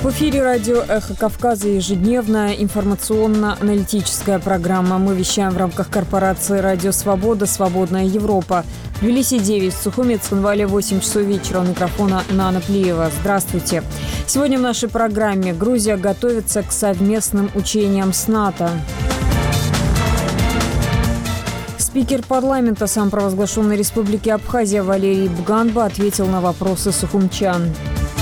В эфире радио «Эхо Кавказа» ежедневная информационно-аналитическая программа. Мы вещаем в рамках корпорации «Радио Свобода», «Свободная Европа». В Тбилиси 9, в Сухуми, Цхинвале 8 часов вечера. У микрофона Нана Плиева. Здравствуйте. Сегодня в нашей программе Грузия готовится к совместным учениям с НАТО. Спикер парламента самопровозглашенной республики Абхазия Валерий Бганба ответил на вопросы сухумчан.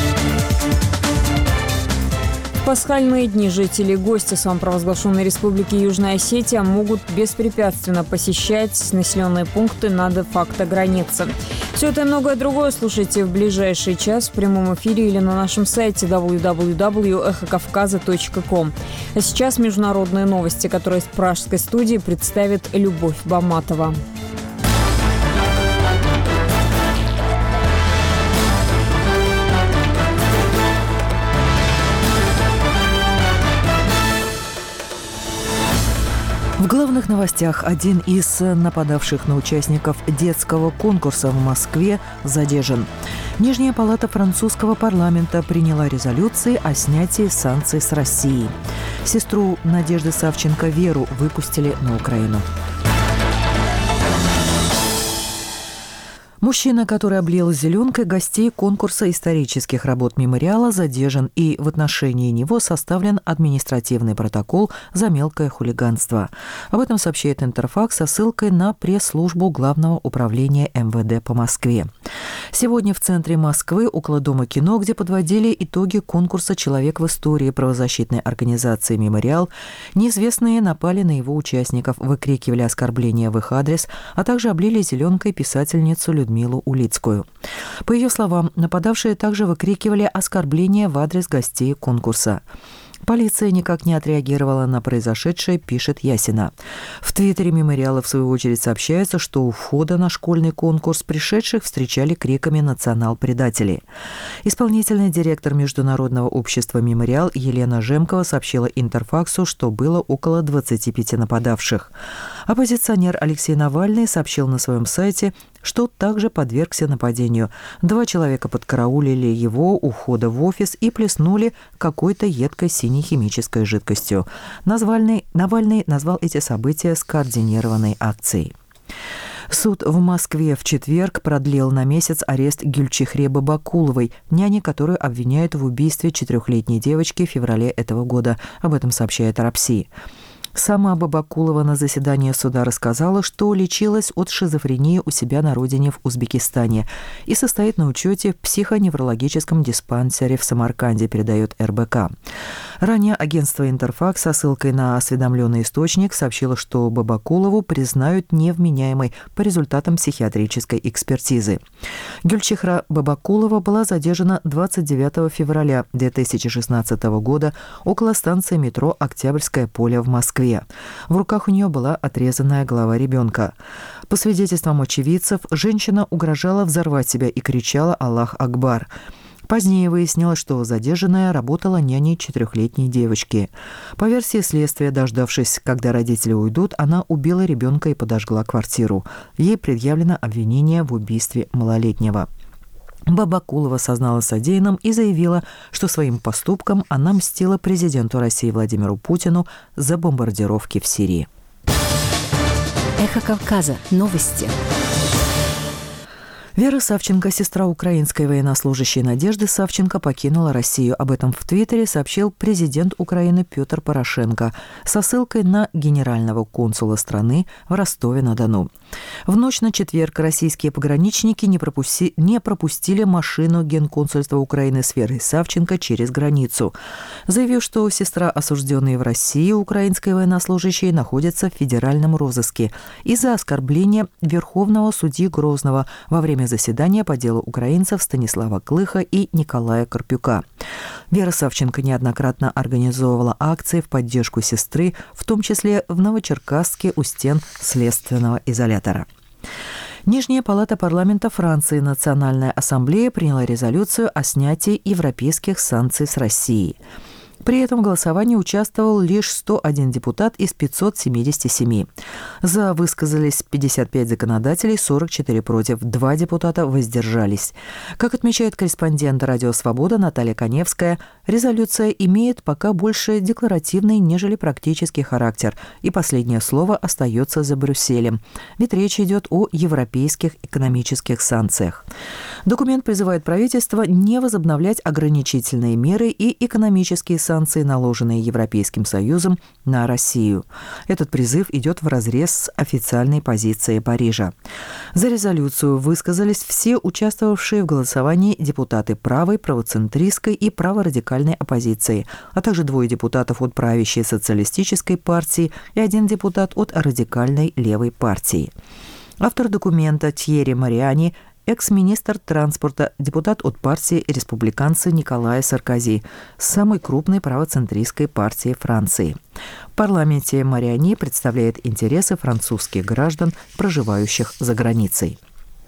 В пасхальные дни жители и гости самопровозглашенной республики Южная Осетия могут беспрепятственно посещать населенные пункты на де-факто границе. Все это и многое другое слушайте в ближайший час в прямом эфире или на нашем сайте www.эхокавказа.ком. А сейчас международные новости, которые из пражской студии представит Любовь Баматова. В главных новостях: один из нападавших на участников детского конкурса в Москве задержан. Нижняя палата французского парламента приняла резолюции о снятии санкций с России. Сестру Надежды Савченко Веру выпустили на Украину. Мужчина, который облил зеленкой гостей конкурса исторических работ мемориала, задержан, и в отношении него составлен административный протокол за мелкое хулиганство. Об этом сообщает Интерфакс со ссылкой на пресс-службу Главного управления МВД по Москве. Сегодня в центре Москвы, около Дома кино, где подводили итоги конкурса «Человек в истории» правозащитной организации «Мемориал», неизвестные напали на его участников, выкрикивали оскорбления в их адрес, а также облили зеленкой писательницу Людмилу Улицкую. По ее словам, нападавшие также выкрикивали оскорбления в адрес гостей конкурса. Полиция никак не отреагировала на произошедшее, пишет Ясина. В твиттере мемориала, в свою очередь, сообщается, что у входа на школьный конкурс пришедших встречали криками «Национал-предатели». Исполнительный директор Международного общества «Мемориал» Елена Жемкова сообщила Интерфаксу, что было около 25 нападавших. Оппозиционер Алексей Навальный сообщил на своем сайте, что также подвергся нападению. 2 человека подкараулили его у входа в офис и плеснули какой-то едкой синей химической жидкостью. Навальный назвал эти события скоординированной акцией. Суд в Москве в четверг продлил на месяц арест Гюльчихре Бабакуловой, няни, которую обвиняют в убийстве 4-летней девочки в феврале этого года. Об этом сообщает Рапси. Сама Бабакулова на заседании суда рассказала, что лечилась от шизофрении у себя на родине в Узбекистане и состоит на учете в психоневрологическом диспансере в Самарканде, передает РБК. Ранее агентство Интерфакс со ссылкой на осведомленный источник сообщило, что Бабакулову признают невменяемой по результатам психиатрической экспертизы. Гюльчихра Бабакулова была задержана 29 февраля 2016 года около станции метро «Октябрьское поле» в Москве. В руках у нее была отрезанная голова ребенка. По свидетельствам очевидцев, женщина угрожала взорвать себя и кричала «Аллах Акбар». Позднее выяснилось, что задержанная работала няней 4-летней девочки. По версии следствия, дождавшись, когда родители уйдут, она убила ребенка и подожгла квартиру. Ей предъявлено обвинение в убийстве малолетнего. Бабакулова созналась в содеянном и заявила, что своим поступком она мстила президенту России Владимиру Путину за бомбардировки в Сирии. Эхо Кавказа. Новости. Вера Савченко, сестра украинской военнослужащей Надежды Савченко, покинула Россию. Об этом в Твиттере сообщил президент Украины Петр Порошенко со ссылкой на генерального консула страны в Ростове-на-Дону. В ночь на четверг российские пограничники не пропустили машину Генконсульства Украины с Верой Савченко через границу, заявив, что сестра осужденной в России украинской военнослужащей находится в федеральном розыске из-за оскорбления Верховного судьи Грозного во время заседания по делу украинцев Станислава Клыха и Николая Карпюка. Вера Савченко неоднократно организовывала акции в поддержку сестры, в том числе в Новочеркасске у стен следственного изолятора. Нижняя палата парламента Франции Национальная ассамблея приняла резолюцию о снятии европейских санкций с Россией. При этом в голосовании участвовал лишь 101 депутат из 577. За высказались 55 законодателей, 44 против, 2 депутата воздержались. Как отмечает корреспондент «Радио Свобода» Наталья Коневская, резолюция имеет пока больше декларативный, нежели практический характер, и последнее слово остается за Брюсселем, ведь речь идет о европейских экономических санкциях. Документ призывает правительство не возобновлять ограничительные меры и экономические санкции, наложенные Европейским Союзом на Россию. Этот призыв идет вразрез с официальной позицией Парижа. За резолюцию высказались все участвовавшие в голосовании депутаты правой, правоцентристской и праворадикальной оппозиции, а также 2 депутатов от правящей социалистической партии и 1 депутат от радикальной левой партии. Автор документа Тьерри Мариани – экс-министр транспорта, депутат от партии республиканца Николая Саркози, самой крупной правоцентристской партии Франции. В парламенте Мариани представляет интересы французских граждан, проживающих за границей.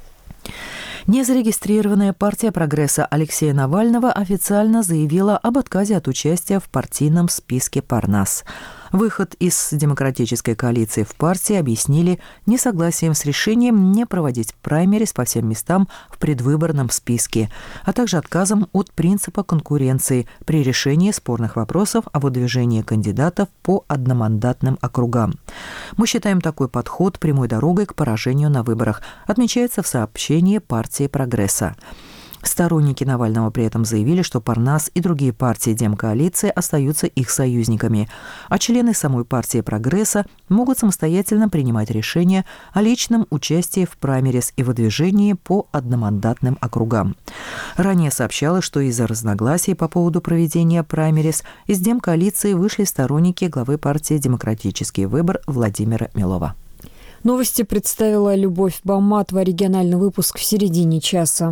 Незарегистрированная партия прогресса Алексея Навального официально заявила об отказе от участия в партийном списке Парнас. Выход из демократической коалиции в партии объяснили несогласием с решением не проводить праймерис по всем местам в предвыборном списке, а также отказом от принципа конкуренции при решении спорных вопросов о выдвижении кандидатов по одномандатным округам. Мы считаем такой подход прямой дорогой к поражению на выборах, отмечается в сообщении партии «Прогресса». Сторонники Навального при этом заявили, что Парнас и другие партии демкоалиции остаются их союзниками, а члены самой партии «Прогресса» могут самостоятельно принимать решения о личном участии в праймерис и выдвижении по одномандатным округам. Ранее сообщалось, что из-за разногласий по поводу проведения праймерис из демкоалиции вышли сторонники главы партии «Демократический выбор» Владимира Милова. Новости представила Любовь Баматова. Региональный выпуск в середине часа.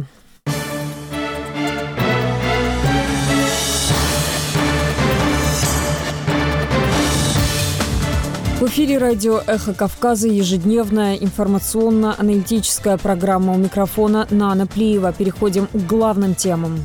В эфире радио «Эхо Кавказа» ежедневная информационно-аналитическая программа. У микрофона Нана Плиева. Переходим к главным темам.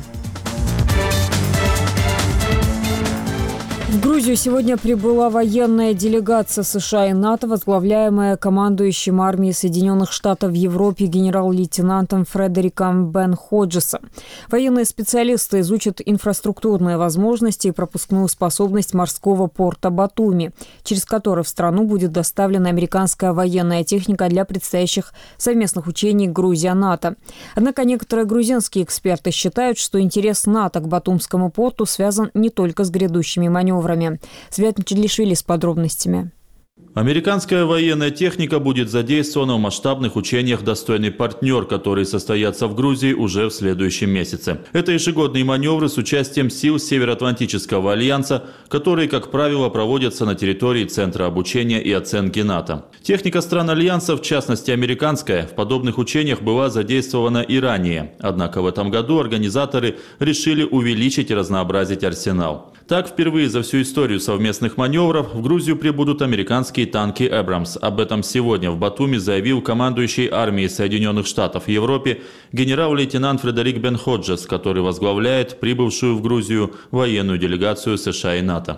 В Грузию сегодня прибыла военная делегация США и НАТО, возглавляемая командующим армией Соединенных Штатов в Европе генерал-лейтенантом Фредериком Бен Ходжесом. Военные специалисты изучат инфраструктурные возможности и пропускную способность морского порта Батуми, через который в страну будет доставлена американская военная техника для предстоящих совместных учений Грузия-НАТО. Однако некоторые грузинские эксперты считают, что интерес НАТО к Батумскому порту связан не только с грядущими маневрами. Свят Мчедлишвили с подробностями. Американская военная техника будет задействована в масштабных учениях «Достойный партнер», которые состоятся в Грузии уже в следующем месяце. Это ежегодные маневры с участием сил Североатлантического альянса, которые, как правило, проводятся на территории Центра обучения и оценки НАТО. Техника стран альянса, в частности американская, в подобных учениях была задействована и ранее. Однако в этом году организаторы решили увеличить и разнообразить арсенал. Так, впервые за всю историю совместных маневров в Грузию прибудут американские танки «Эбрамс». Об этом сегодня в Батуми заявил командующий армией Соединенных Штатов в Европе генерал-лейтенант Фредерик Бен Ходжес, который возглавляет прибывшую в Грузию военную делегацию США и НАТО.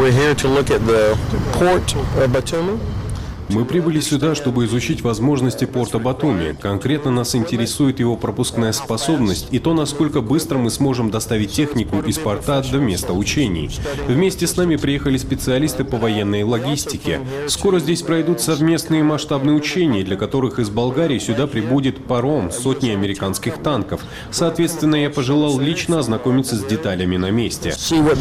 Мы прибыли сюда, чтобы изучить возможности порта Батуми. Конкретно нас интересует его пропускная способность и то, насколько быстро мы сможем доставить технику из порта до места учений. Вместе с нами приехали специалисты по военной логистике. Скоро здесь пройдут совместные масштабные учения, для которых из Болгарии сюда прибудет паром, сотни американских танков. Соответственно, я пожелал лично ознакомиться с деталями на месте.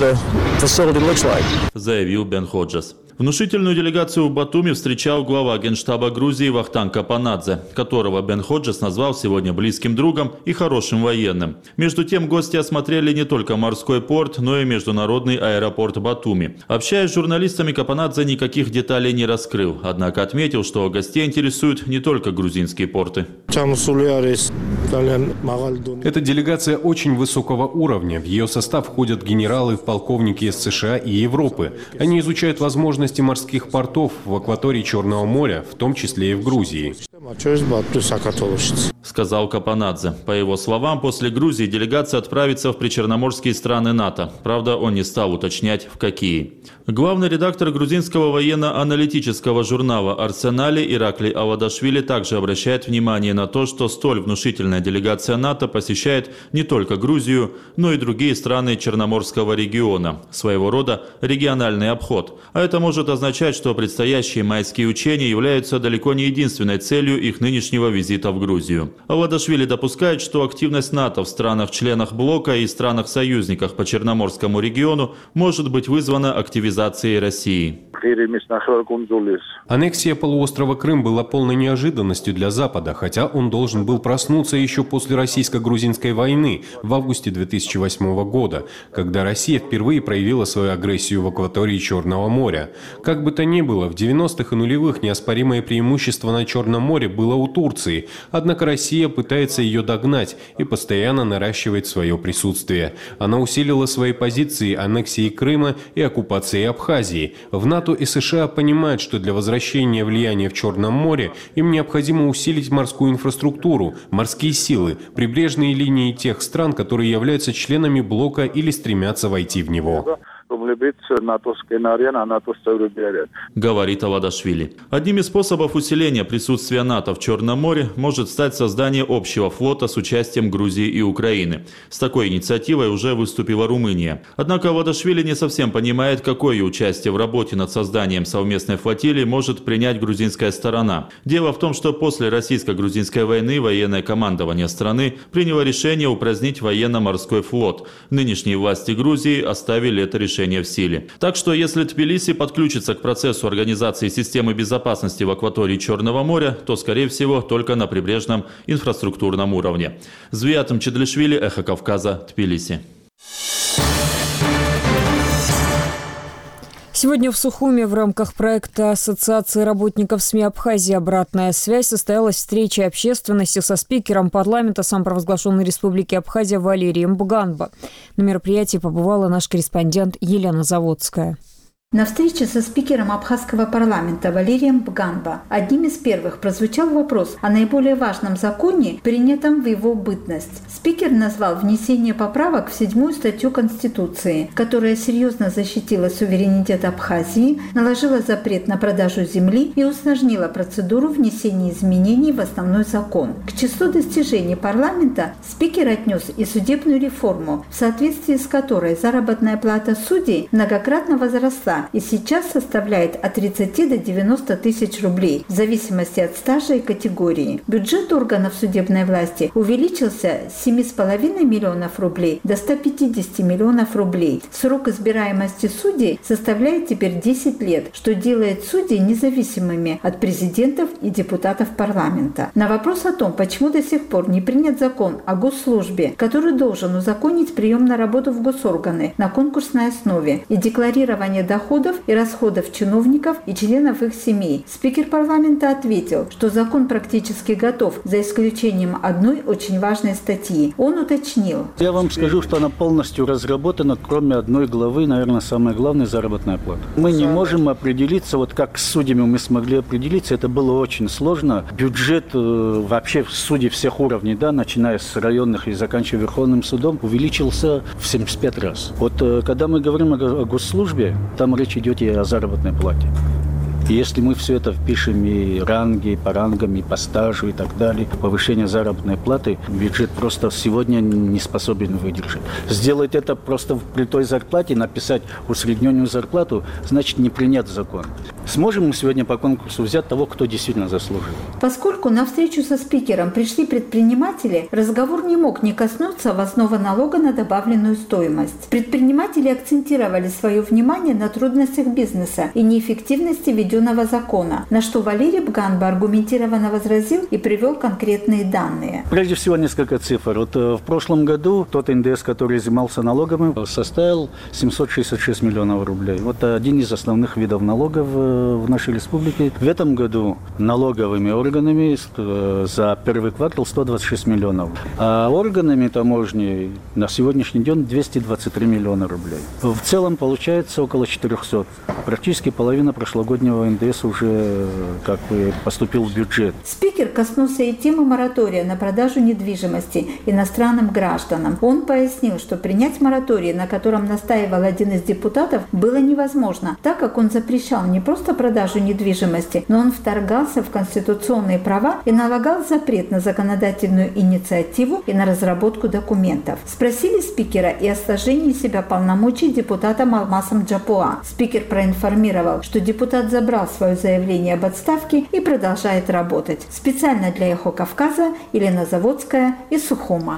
Заявил Бен Ходжес. Внушительную делегацию в Батуми встречал глава Генштаба Грузии Вахтан Капанадзе, которого Бен Ходжес назвал сегодня близким другом и хорошим военным. Между тем, гости осмотрели не только морской порт, но и международный аэропорт Батуми. Общаясь с журналистами, Капанадзе никаких деталей не раскрыл, однако отметил, что гостей интересуют не только грузинские порты. Эта делегация очень высокого уровня. В ее состав входят генералы, полковники из США и Европы. Они изучают возможности морских портов в акватории Черного моря, в том числе и в Грузии. сказал Капанадзе. По его словам, после Грузии делегация отправится в причерноморские страны НАТО. Правда, он не стал уточнять, в какие. Главный редактор грузинского военно-аналитического журнала «Арсенали» Ираклий Авадашвили также обращает внимание на то, что столь внушительная делегация НАТО посещает не только Грузию, но и другие страны Черноморского региона. Своего рода региональный обход. А это может означать, что предстоящие майские учения являются далеко не единственной целью их нынешнего визита в Грузию. Авадашвили допускает, что активность НАТО в странах-членах блока и странах-союзниках по Черноморскому региону может быть вызвана активизацией России. Аннексия полуострова Крым была полной неожиданностью для Запада, хотя он должен был проснуться еще после российско-грузинской войны в августе 2008 года, когда Россия впервые проявила свою агрессию в акватории Черного моря. Как бы то ни было, в 90-х и нулевых неоспоримое преимущество на Черном море было у Турции, однако Россия пытается ее догнать и постоянно наращивает свое присутствие. Она усилила свои позиции аннексией Крыма и оккупацией Абхазии. В НАТО и США понимают, что для возвращения влияния в Черном море им необходимо усилить морскую инфраструктуру, морские силы, прибрежные линии тех стран, которые являются членами блока или стремятся войти в него. Говорит Авадашвили. Одним из способов усиления присутствия НАТО в Черном море может стать создание общего флота с участием Грузии и Украины. С такой инициативой уже выступила Румыния. Однако Авадашвили не совсем понимает, какое участие в работе над созданием совместной флотилии может принять грузинская сторона. Дело в том, что после российско-грузинской войны военное командование страны приняло решение упразднить военно-морской флот. Нынешние власти Грузии оставили это решение в силе. Так что если Тбилиси подключится к процессу организации системы безопасности в акватории Черного моря, то, скорее всего, только на прибрежном инфраструктурном уровне. Звиат Мчедлишвили, Эхо Кавказа, Тбилиси. Сегодня в Сухуми в рамках проекта Ассоциации работников СМИ Абхазии «Обратная связь» состоялась встреча общественности со спикером парламента самопровозглашенной Республики Абхазия Валерием Бганба. На мероприятии побывала наш корреспондент Елена Заводская. На встрече со спикером абхазского парламента Валерием Бганба одним из первых прозвучал вопрос о наиболее важном законе, принятом в его бытность. Спикер назвал внесение поправок в 7-ю статью Конституции, которая серьезно защитила суверенитет Абхазии, наложила запрет на продажу земли и усложнила процедуру внесения изменений в основной закон. К числу достижений парламента спикер отнес и судебную реформу, в соответствии с которой заработная плата судей многократно возросла и сейчас составляет от 30 до 90 тысяч рублей, в зависимости от стажа и категории. Бюджет органов судебной власти увеличился с 7,5 миллионов рублей до 150 миллионов рублей. Срок избираемости судей составляет теперь 10 лет, что делает судей независимыми от президентов и депутатов парламента. На вопрос о том, почему до сих пор не принят закон о госслужбе, который должен узаконить прием на работу в госорганы на конкурсной основе и декларирование доходов и расходов чиновников и членов их семей, спикер парламента ответил, что закон практически готов, за исключением одной очень важной статьи. Он уточнил. Я вам скажу, что она полностью разработана, кроме одной главы, наверное, самой главной — заработная плата. Мы не можем определиться, вот как с судьями мы смогли определиться, это было очень сложно. Бюджет вообще судей всех уровней, да, начиная с районных и заканчивая Верховным судом, увеличился в 75 раз. Вот когда мы говорим о госслужбе, там речь идет и о заработной плате. И если мы все это впишем и ранги, и по рангам, и по стажу и так далее, повышение заработной платы, бюджет просто сегодня не способен выдержать. Сделать это просто при той зарплате, написать усредненную зарплату, значит не принять закон. Сможем мы сегодня по конкурсу взять того, кто действительно заслужил? Поскольку на встречу со спикером пришли предприниматели, разговор не мог не коснуться возного налога на добавленную стоимость. Предприниматели акцентировали свое внимание на трудностях бизнеса и неэффективности введенного закона, на что Валерий Бганба аргументированно возразил и привел конкретные данные. Прежде всего несколько цифр. Вот в прошлом году тот НДС, который изымался налогами, составил 766 миллионов рублей. Вот один из основных видов налогов в нашей республике. В этом году налоговыми органами за первый квартал 126 миллионов. А органами таможни на сегодняшний день 223 миллиона рублей. В целом получается около 400. Практически половина прошлогоднего НДС уже как бы поступил в бюджет. Спикер коснулся и темы моратория на продажу недвижимости иностранным гражданам. Он пояснил, что принять мораторий, на котором настаивал один из депутатов, было невозможно, так как он запрещал не просто продажу недвижимости, но он вторгался в конституционные права и налагал запрет на законодательную инициативу и на разработку документов. Спросили спикера и о сложении себя полномочий депутатом Алмасом Джапуа. Спикер проинформировал, что депутат забрал свое заявление об отставке и продолжает работать. Специально для «Эхо Кавказа» Елена Заводская из Сухума.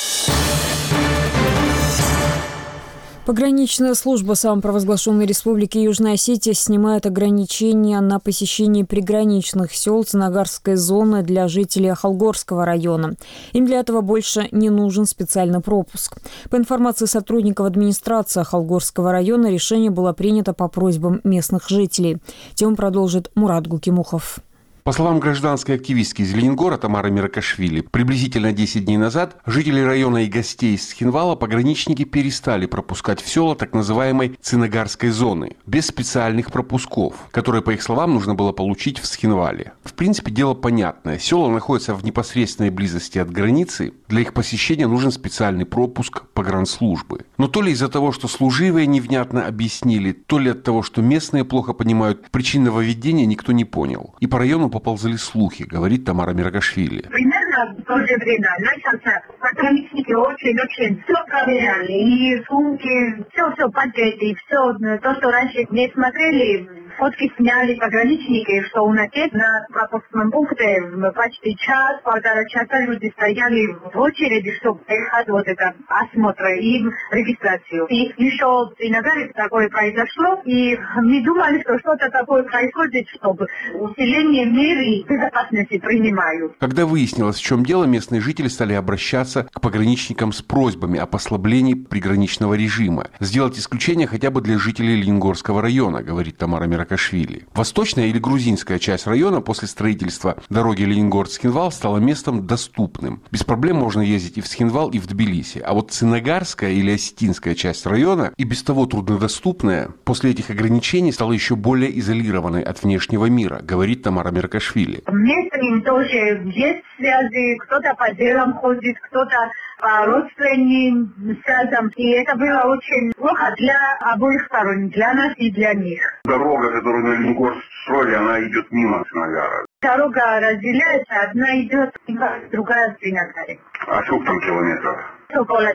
Пограничная служба самопровозглашенной Республики Южная Осетия снимает ограничения на посещение приграничных сел Цынагарской зоны для жителей Ахалгорского района. Им для этого больше не нужен специальный пропуск. По информации сотрудников администрации Ахалгорского района, решение было принято по просьбам местных жителей. Тему продолжит Мурат Гукимухов. По словам гражданской активистки из Ленингора Тамары Миракашвили, приблизительно 10 дней назад жители района и гостей из Цхинвала пограничники перестали пропускать в села так называемой Цынагарской зоны, без специальных пропусков, которые, по их словам, нужно было получить в Цхинвале. В принципе, дело понятное. Села находятся в непосредственной близости от границы. Для их посещения нужен специальный пропуск погранслужбы. Но то ли из-за того, что служивые невнятно объяснили, то ли от того, что местные плохо понимают причин нововведения, никто не понял. И по району поползли слухи, говорит Тамара Миракашвили. Примерно в то же время начался, пограничники очень все проверяли, и сумки, все пакеты, все то, что раньше не смотрели, фотки сняли пограничники, что у нас есть на пропускном пункте почти полтора часа люди стояли в очереди, чтобы пройти вот это осмотр и регистрацию. И еще иногда такое произошло, и мы думали, что что-то такое происходит, чтобы усиление меры безопасности принимают. Когда выяснилось, в чем дело, местные жители стали обращаться к пограничникам с просьбами о послаблении приграничного режима. Сделать исключение хотя бы для жителей Ленингорского района, говорит Тамара Миракашвили. Восточная или грузинская часть района после строительства дороги Ленингород-Цхинвал стала местом доступным. Без проблем можно ездить и в Цхинвал, и в Тбилиси. А вот Цынагарская или осетинская часть района, и без того труднодоступная, после этих ограничений стала еще более изолированной от внешнего мира, говорит Тамара Миракашвили. Местным тоже есть связи, кто-то по делам ходит, кто-то по родственным связям. И это было очень плохо для обоих сторон, для нас и для них. Дорога, которую на Ленингорск строили, она идет мимо Цынагара. Дорога разделяется, одна идет, другая в Цынагаре. А сколько там километров? Около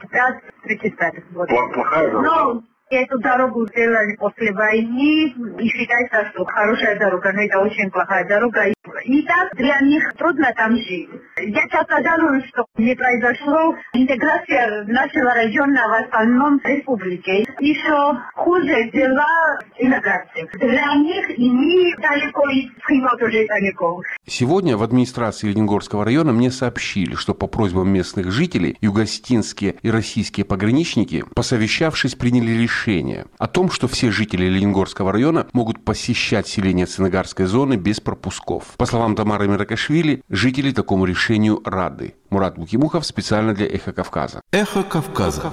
35. Вот. Плохая дорога? Но эту дорогу сделали после войны, и считается, что хорошая дорога, но это очень плохая дорога. И так для них трудно там жить. Я часто жалуюсь, что не произошло интеграция нашего района в остальном республике. Еще хуже дела интеграции. Для них и мы далеко, и Цхинвал тоже далеко. Сегодня в администрации Ленингорского района мне сообщили, что по просьбам местных жителей югостинские и российские пограничники, посовещавшись, приняли решение о том, что все жители Ленингорского района могут посещать селение Цынагарской зоны без пропусков. По словам Тамары Миракашвили, жители такому решению рады. Мурат Гукимухов специально для «Эхо Кавказа». «Эхо Кавказа».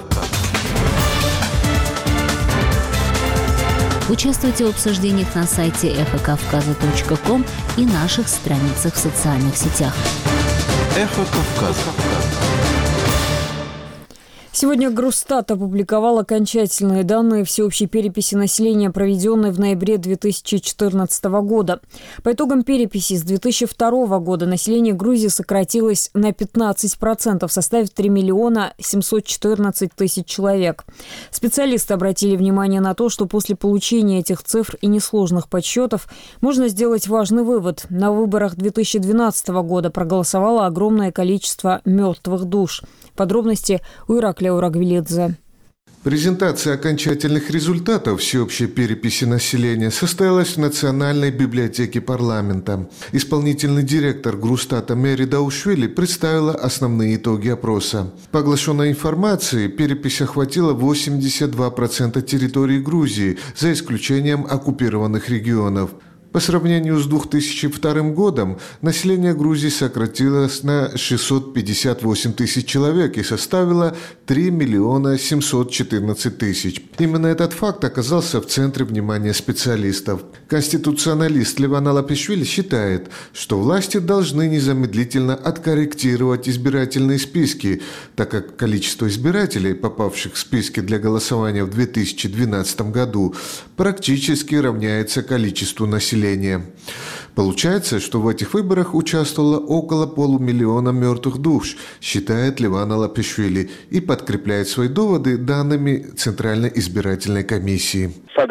Участвуйте в обсуждениях на сайте эхокавказа.ком и наших страницах в социальных сетях. «Эхо Кавказа». Сегодня Грустат опубликовал окончательные данные всеобщей переписи населения, проведенной в ноябре 2014 года. По итогам переписи с 2002 года население Грузии сократилось на 15%, составив 3 миллиона 714 тысяч человек. Специалисты обратили внимание на то, что после получения этих цифр и несложных подсчетов можно сделать важный вывод. На выборах 2012 года проголосовало огромное количество мертвых душ. Подробности у Ираклия Урагвилидзе. Презентация окончательных результатов всеобщей переписи населения состоялась в Национальной библиотеке парламента. Исполнительный директор Грустата Мэри Даушвили представила основные итоги опроса. По оглашенной информации, перепись охватила 82% территории Грузии, за исключением оккупированных регионов. По сравнению с 2002 годом население Грузии сократилось на 658 тысяч человек и составило 3 миллиона 714 тысяч. Именно этот факт оказался в центре внимания специалистов. Конституционалист Леван Алапишвили считает, что власти должны незамедлительно откорректировать избирательные списки, так как количество избирателей, попавших в списки для голосования в 2012 году, практически равняется количеству населения. Получается, что в этих выборах участвовало около полумиллиона мертвых душ, считает Леван Алапишвили, и подкрепляет свои доводы данными Центральной избирательной комиссии.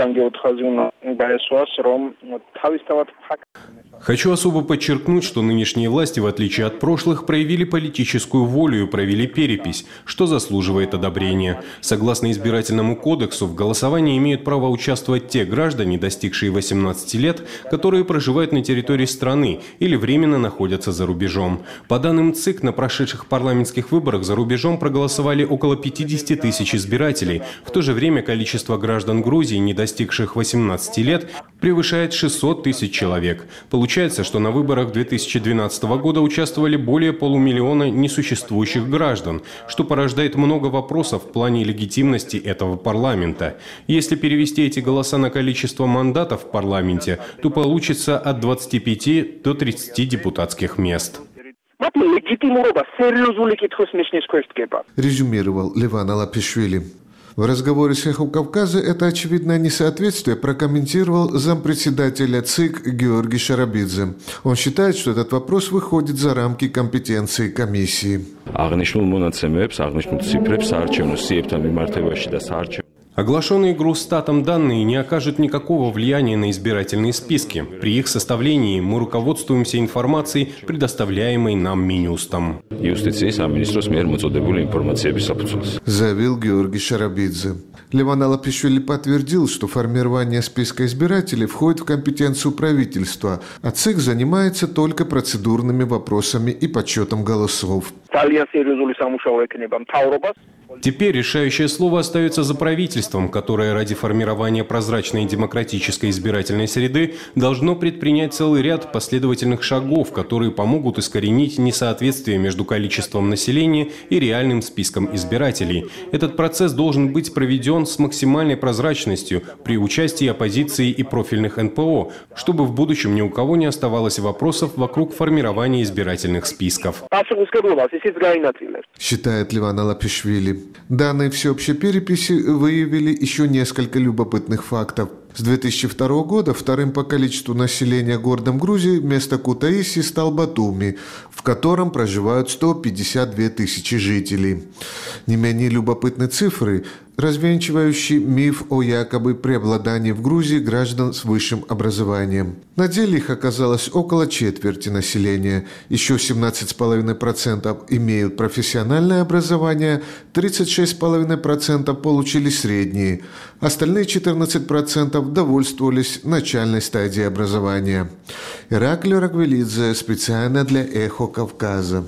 Хочу особо подчеркнуть, что нынешние власти, в отличие от прошлых, проявили политическую волю и провели перепись, что заслуживает одобрения. Согласно избирательному кодексу, в голосовании имеют право участвовать те граждане, достигшие 18 лет, которые проживают на территории страны или временно находятся за рубежом. По данным ЦИК, на прошедших парламентских выборах за рубежом проголосовали около 50 тысяч избирателей. В то же время количество граждан Грузии, не достигших 18 лет, превышает 600 тысяч человек. Получается, что на выборах 2012 года участвовали более полумиллиона несуществующих граждан, что порождает много вопросов в плане легитимности этого парламента. Если перевести эти голоса на количество мандатов в парламенте, то получится от 25 до 30 депутатских мест. Резюмировал Леван Алапишвили. В разговоре с «Эхо Кавказа» это очевидное несоответствие прокомментировал зампредседателя ЦИК Георгий Шарабидзе. Он считает, что этот вопрос выходит за рамки компетенции комиссии. Оглашенные Грустатом данные не окажут никакого влияния на избирательные списки. При их составлении мы руководствуемся информацией, предоставляемой нам Минюстом. Заявил Георгий Шарабидзе. Леван Алапишвили подтвердил, что формирование списка избирателей входит в компетенцию правительства, а ЦИК занимается только процедурными вопросами и подсчетом голосов. Теперь решающее слово остается за правительством, которое ради формирования прозрачной и демократической избирательной среды должно предпринять целый ряд последовательных шагов, которые помогут искоренить несоответствие между количеством населения и реальным списком избирателей. Этот процесс должен быть проведен с максимальной прозрачностью при участии оппозиции и профильных НПО, чтобы в будущем ни у кого не оставалось вопросов вокруг формирования избирательных списков. Считает Леван Алапишвили. Данные всеобщей переписи выявили еще несколько любопытных фактов. С 2002 года вторым по количеству населения городом Грузии вместо Кутаиси стал Батуми, в котором проживают 152 тысячи жителей. Не менее любопытны цифры, развенчивающие миф о якобы преобладании в Грузии граждан с высшим образованием. На деле их оказалось около четверти населения. Еще 17,5% имеют профессиональное образование, 36,5% получили средние. Остальные 14% довольствовались начальной стадией образования. Ираклий Рагвелидзе специально для «Эхо Кавказа».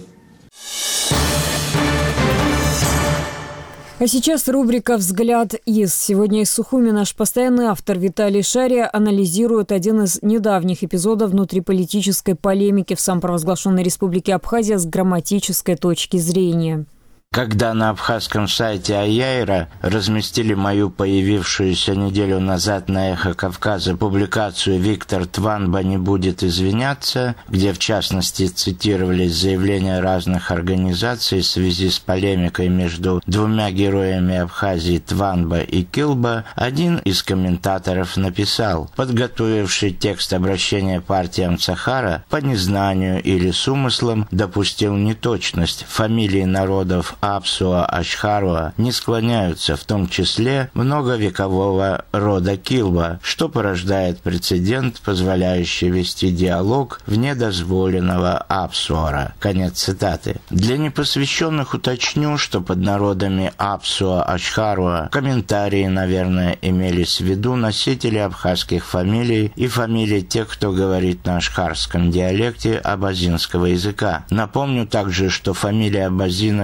А сейчас рубрика «Взгляд из». Сегодня из Сухуми наш постоянный автор Виталий Шария анализирует один из недавних эпизодов внутриполитической полемики в самопровозглашенной республике Абхазия с грамматической точки зрения. Когда на абхазском сайте Аяйра разместили мою появившуюся неделю назад на «Эхо Кавказа» публикацию «Виктор Тванба не будет извиняться», где в частности цитировались заявления разных организаций в связи с полемикой между двумя героями Абхазии Тванба и Килба, один из комментаторов написал: подготовивший текст обращения партиям Сахара по незнанию или с умыслом допустил неточность. Фамилии народов Апсуа, Ашхаруа не склоняются, в том числе многовекового рода Килба, что порождает прецедент, позволяющий вести диалог вне дозволенного Апсуара. Конец цитаты. Для непосвященных уточню, что под народами Апсуа, Ашхаруа комментарии, наверное, имелись в виду носители абхазских фамилий и фамилии тех, кто говорит на ашхарском диалекте абазинского языка. Напомню также, что фамилия абазина секретаря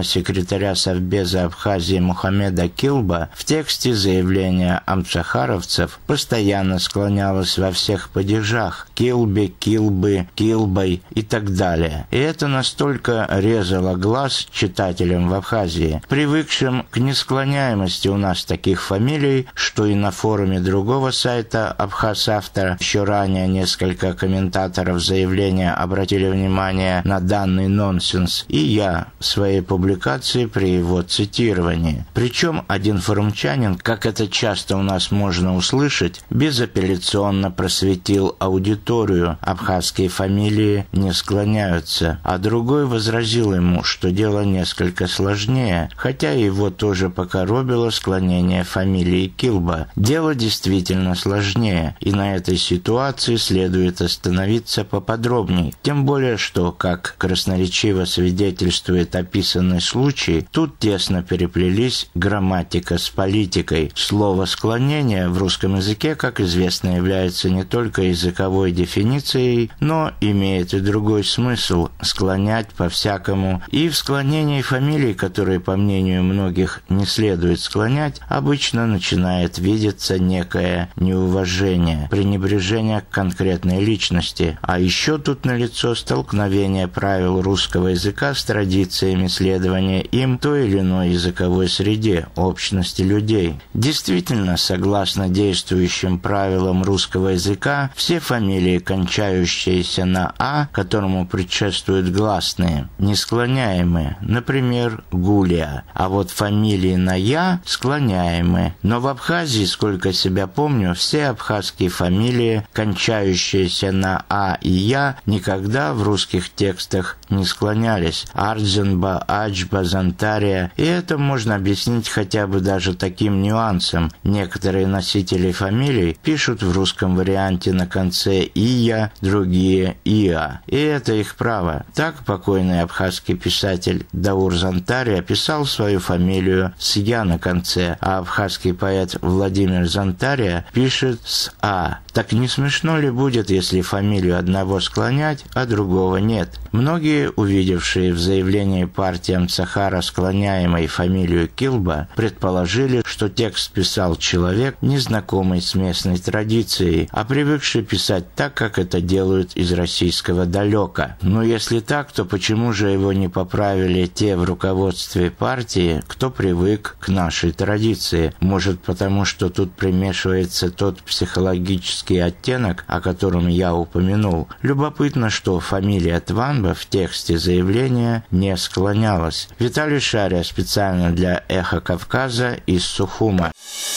секретаря Совбеза Абхазии Мухаммеда Килба в тексте заявления амцахаровцев постоянно склонялось во всех падежах Килбе, Килбы, Килбой и так далее. И это настолько резало глаз читателям в Абхазии, привыкшим к несклоняемости у нас таких фамилий, что и на форуме другого сайта Абхаз-Автора еще ранее несколько комментаторов заявления обратили внимание на данный нонсенс, и я в своей публикации при его цитировании. Причем один форумчанин, как это часто у нас можно услышать, безапелляционно просветил аудиторию: абхазские фамилии не склоняются, а другой возразил ему, что дело несколько сложнее, хотя его тоже покоробило склонение фамилии Килба. Дело действительно сложнее, и на этой ситуации следует остановиться поподробней, тем более что, как красноречиво свидетельствует описанный случай, тут тесно переплелись грамматика с политикой. Слово «склонение» в русском языке, как известно, является не только языковой дефиницией, но имеет и другой смысл – склонять по-всякому. И в склонении фамилий, которые, по мнению многих, не следует склонять, обычно начинает видеться некое неуважение, пренебрежение к конкретной личности. А еще тут налицо столкновение правил русского языка с традициями следования им той или иной языковой среде, общности людей. Действительно, согласно действующим правилам русского языка, все фамилии, кончающиеся на «а», которому предшествуют гласные, не склоняемые, например, Гулия, а вот фамилии на «я» склоняемые. Но в Абхазии, сколько себя помню, все абхазские фамилии, кончающиеся на «а» и «я», никогда в русских текстах не склонялись. Ардзенба, Аджба, Зантария. И это можно объяснить хотя бы даже таким нюансом. Некоторые носители фамилий пишут в русском варианте на конце «ия», другие «иа». И это их право. Так покойный абхазский писатель Даур Зантария писал свою фамилию с «я» на конце, а абхазский поэт Владимир Зантария пишет с «а». Так не смешно ли будет, если фамилию одного склонять, а другого нет? Многие, увидевшие в заявлении партии Амцахара склоняемой фамилию Килба, предположили, что текст писал человек, незнакомый с местной традицией, а привыкший писать так, как это делают из российского далека. Но если так, то почему же его не поправили те в руководстве партии, кто привык к нашей традиции? Может, потому что тут примешивается тот психологический оттенок, о котором я упомянул. Любопытно, что фамилия Тванба в тексте заявления не склонялась. Виталий Шария специально для «Эхо Кавказа» из Сухума.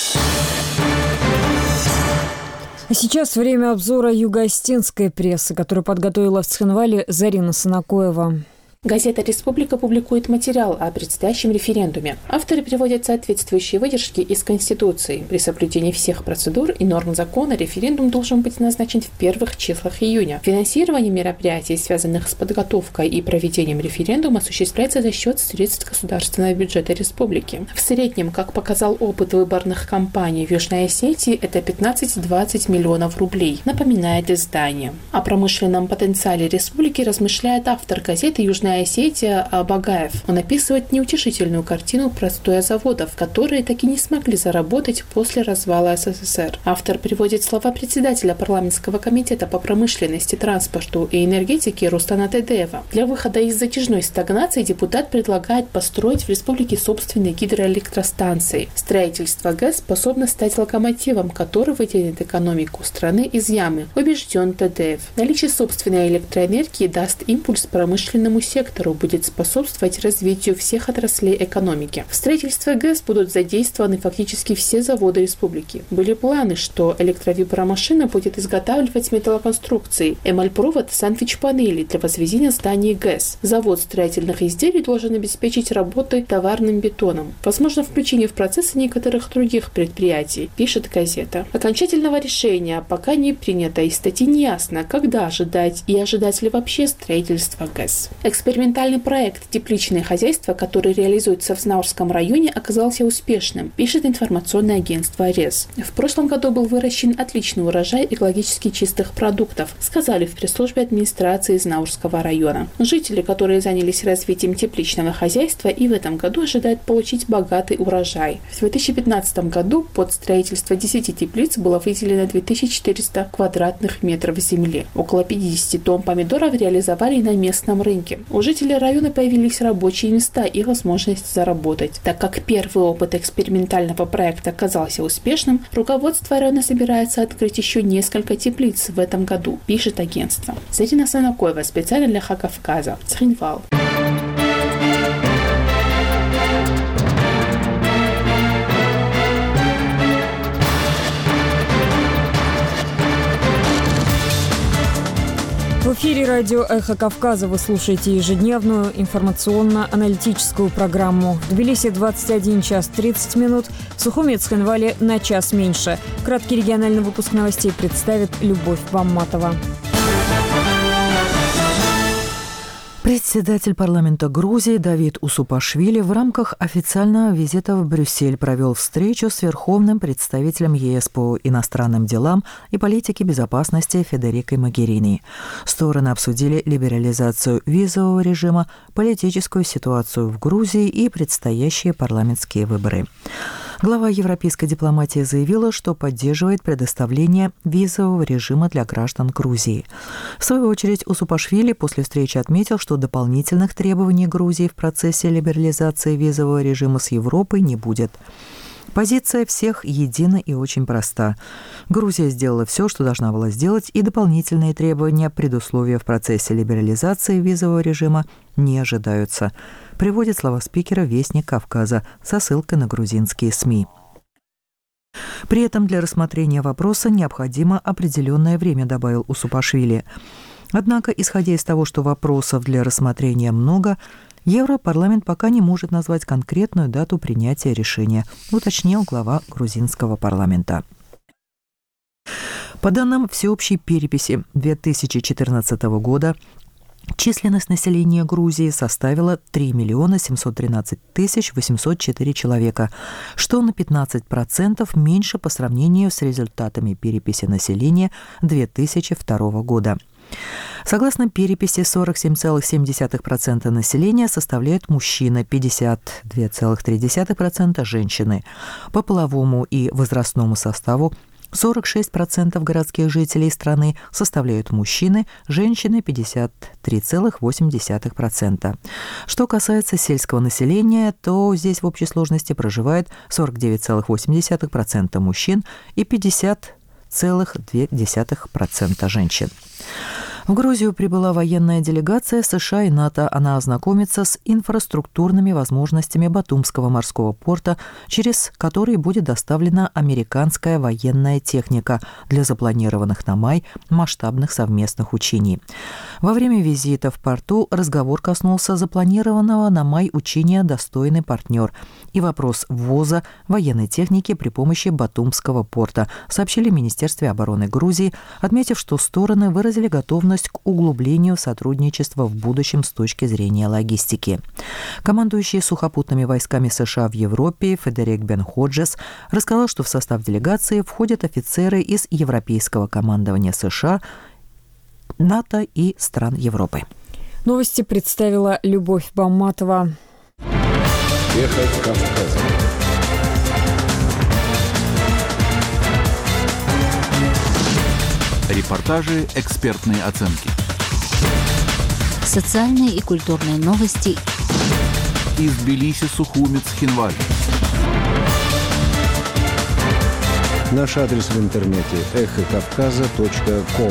А сейчас время обзора юго-осетинской прессы, которую подготовила в Цхинвале Зарина Санакоева. Газета «Республика» публикует материал о предстоящем референдуме. Авторы приводят соответствующие выдержки из Конституции. При соблюдении всех процедур и норм закона референдум должен быть назначен в первых числах июня. Финансирование мероприятий, связанных с подготовкой и проведением референдума, осуществляется за счет средств государственного бюджета республики. В среднем, как показал опыт выборных кампаний в Южной Осетии, это 15-20 миллионов рублей, напоминает издание. О промышленном потенциале республики размышляет автор газеты «Южная Осетия» Багаев. Он описывает неутешительную картину простоя заводов, которые так и не смогли заработать после развала СССР. Автор приводит слова председателя парламентского комитета по промышленности, транспорту и энергетике Рустана Тедеева. Для выхода из затяжной стагнации депутат предлагает построить в республике собственные гидроэлектростанции. Строительство ГЭС способно стать локомотивом, который вытянет экономику страны из ямы, убежден Тедеев. Наличие собственной электроэнергии даст импульс промышленному сектору, будет способствовать развитию всех отраслей экономики. В строительстве ГЭС будут задействованы фактически все заводы республики. Были планы, что электровибромашина будет изготавливать металлоконструкции, эмальпровод, сэндвич-панели для возведения зданий ГЭС. Завод строительных изделий должен обеспечить работы товарным бетоном. Возможно включение в процессы некоторых других предприятий, пишет газета. Окончательного решения пока не принято, и статьи не ясно, когда ожидать и ожидать ли вообще строительства ГЭС. Эксперты Экспериментальный проект «Тепличное хозяйство», который реализуется в Знаурском районе, оказался успешным, пишет информационное агентство РЕС. В прошлом году был выращен отличный урожай экологически чистых продуктов, сказали в пресс-службе администрации Знаурского района. Жители, которые занялись развитием тепличного хозяйства, и в этом году ожидают получить богатый урожай. В 2015 году под строительство 10 теплиц было выделено 2400 квадратных метров земли. Около 50 тонн помидоров реализовали на местном рынке. У жителей района появились рабочие места и возможность заработать. Так как первый опыт экспериментального проекта оказался успешным, руководство района собирается открыть еще несколько теплиц в этом году, пишет агентство. Зарина Санакоева, специально для Кавказа, Цхинвал. В эфире радио «Эхо Кавказа» вы слушаете ежедневную информационно-аналитическую программу. В Тбилиси 21 час 30 минут, в Сухуми и Цхинвале на час меньше. Краткий региональный выпуск новостей представит Любовь Бамматова. Председатель парламента Грузии Давид Усупашвили в рамках официального визита в Брюссель провел встречу с верховным представителем ЕС по иностранным делам и политике безопасности Федерикой Могерини. Стороны обсудили либерализацию визового режима, политическую ситуацию в Грузии и предстоящие парламентские выборы. Глава европейской дипломатии заявила, что поддерживает предоставление визового режима для граждан Грузии. В свою очередь, Усупашвили после встречи отметил, что дополнительных требований Грузии в процессе либерализации визового режима с Европой не будет. Позиция всех едина и очень проста. Грузия сделала все, что должна была сделать, и дополнительные требования, предусловия в процессе либерализации визового режима не ожидаются. Приводит слова спикера «Вестник Кавказа» со ссылкой на грузинские СМИ. При этом для рассмотрения вопроса необходимо определенное время, добавил Усупашвили. Однако, исходя из того, что вопросов для рассмотрения много, Европарламент пока не может назвать конкретную дату принятия решения, уточнил глава грузинского парламента. По данным всеобщей переписи 2014 года, численность населения Грузии составила 3 713 804 человека, что на 15% меньше по сравнению с результатами переписи населения 2002 года. Согласно переписи, 47,7% населения составляют мужчины, 52,3% женщины. По половому и возрастному составу 46% городских жителей страны составляют мужчины, женщины 53,8%. Что касается сельского населения, то здесь в общей сложности проживает 49,8% мужчин и 50,2% женщин. В Грузию прибыла военная делегация США и НАТО. Она ознакомится с инфраструктурными возможностями Батумского морского порта, через который будет доставлена американская военная техника для запланированных на май масштабных совместных учений. Во время визита в порту разговор коснулся запланированного на май учения «Достойный партнер» и вопрос ввоза военной техники при помощи Батумского порта, сообщили в Министерстве обороны Грузии, отметив, что стороны выразили готовность к углублению сотрудничества в будущем с точки зрения логистики. Командующий сухопутными войсками США в Европе Федерик Бен Ходжес рассказал, что в состав делегации входят офицеры из Европейского командования США, НАТО и стран Европы. Новости представила Любовь Бамматова. Эхо Кавказа. Репортажи, экспертные оценки. Социальные и культурные новости. Из Тбилиси, Сухуми, Цхинвале. Наш адрес в интернете эхокавказа.ком.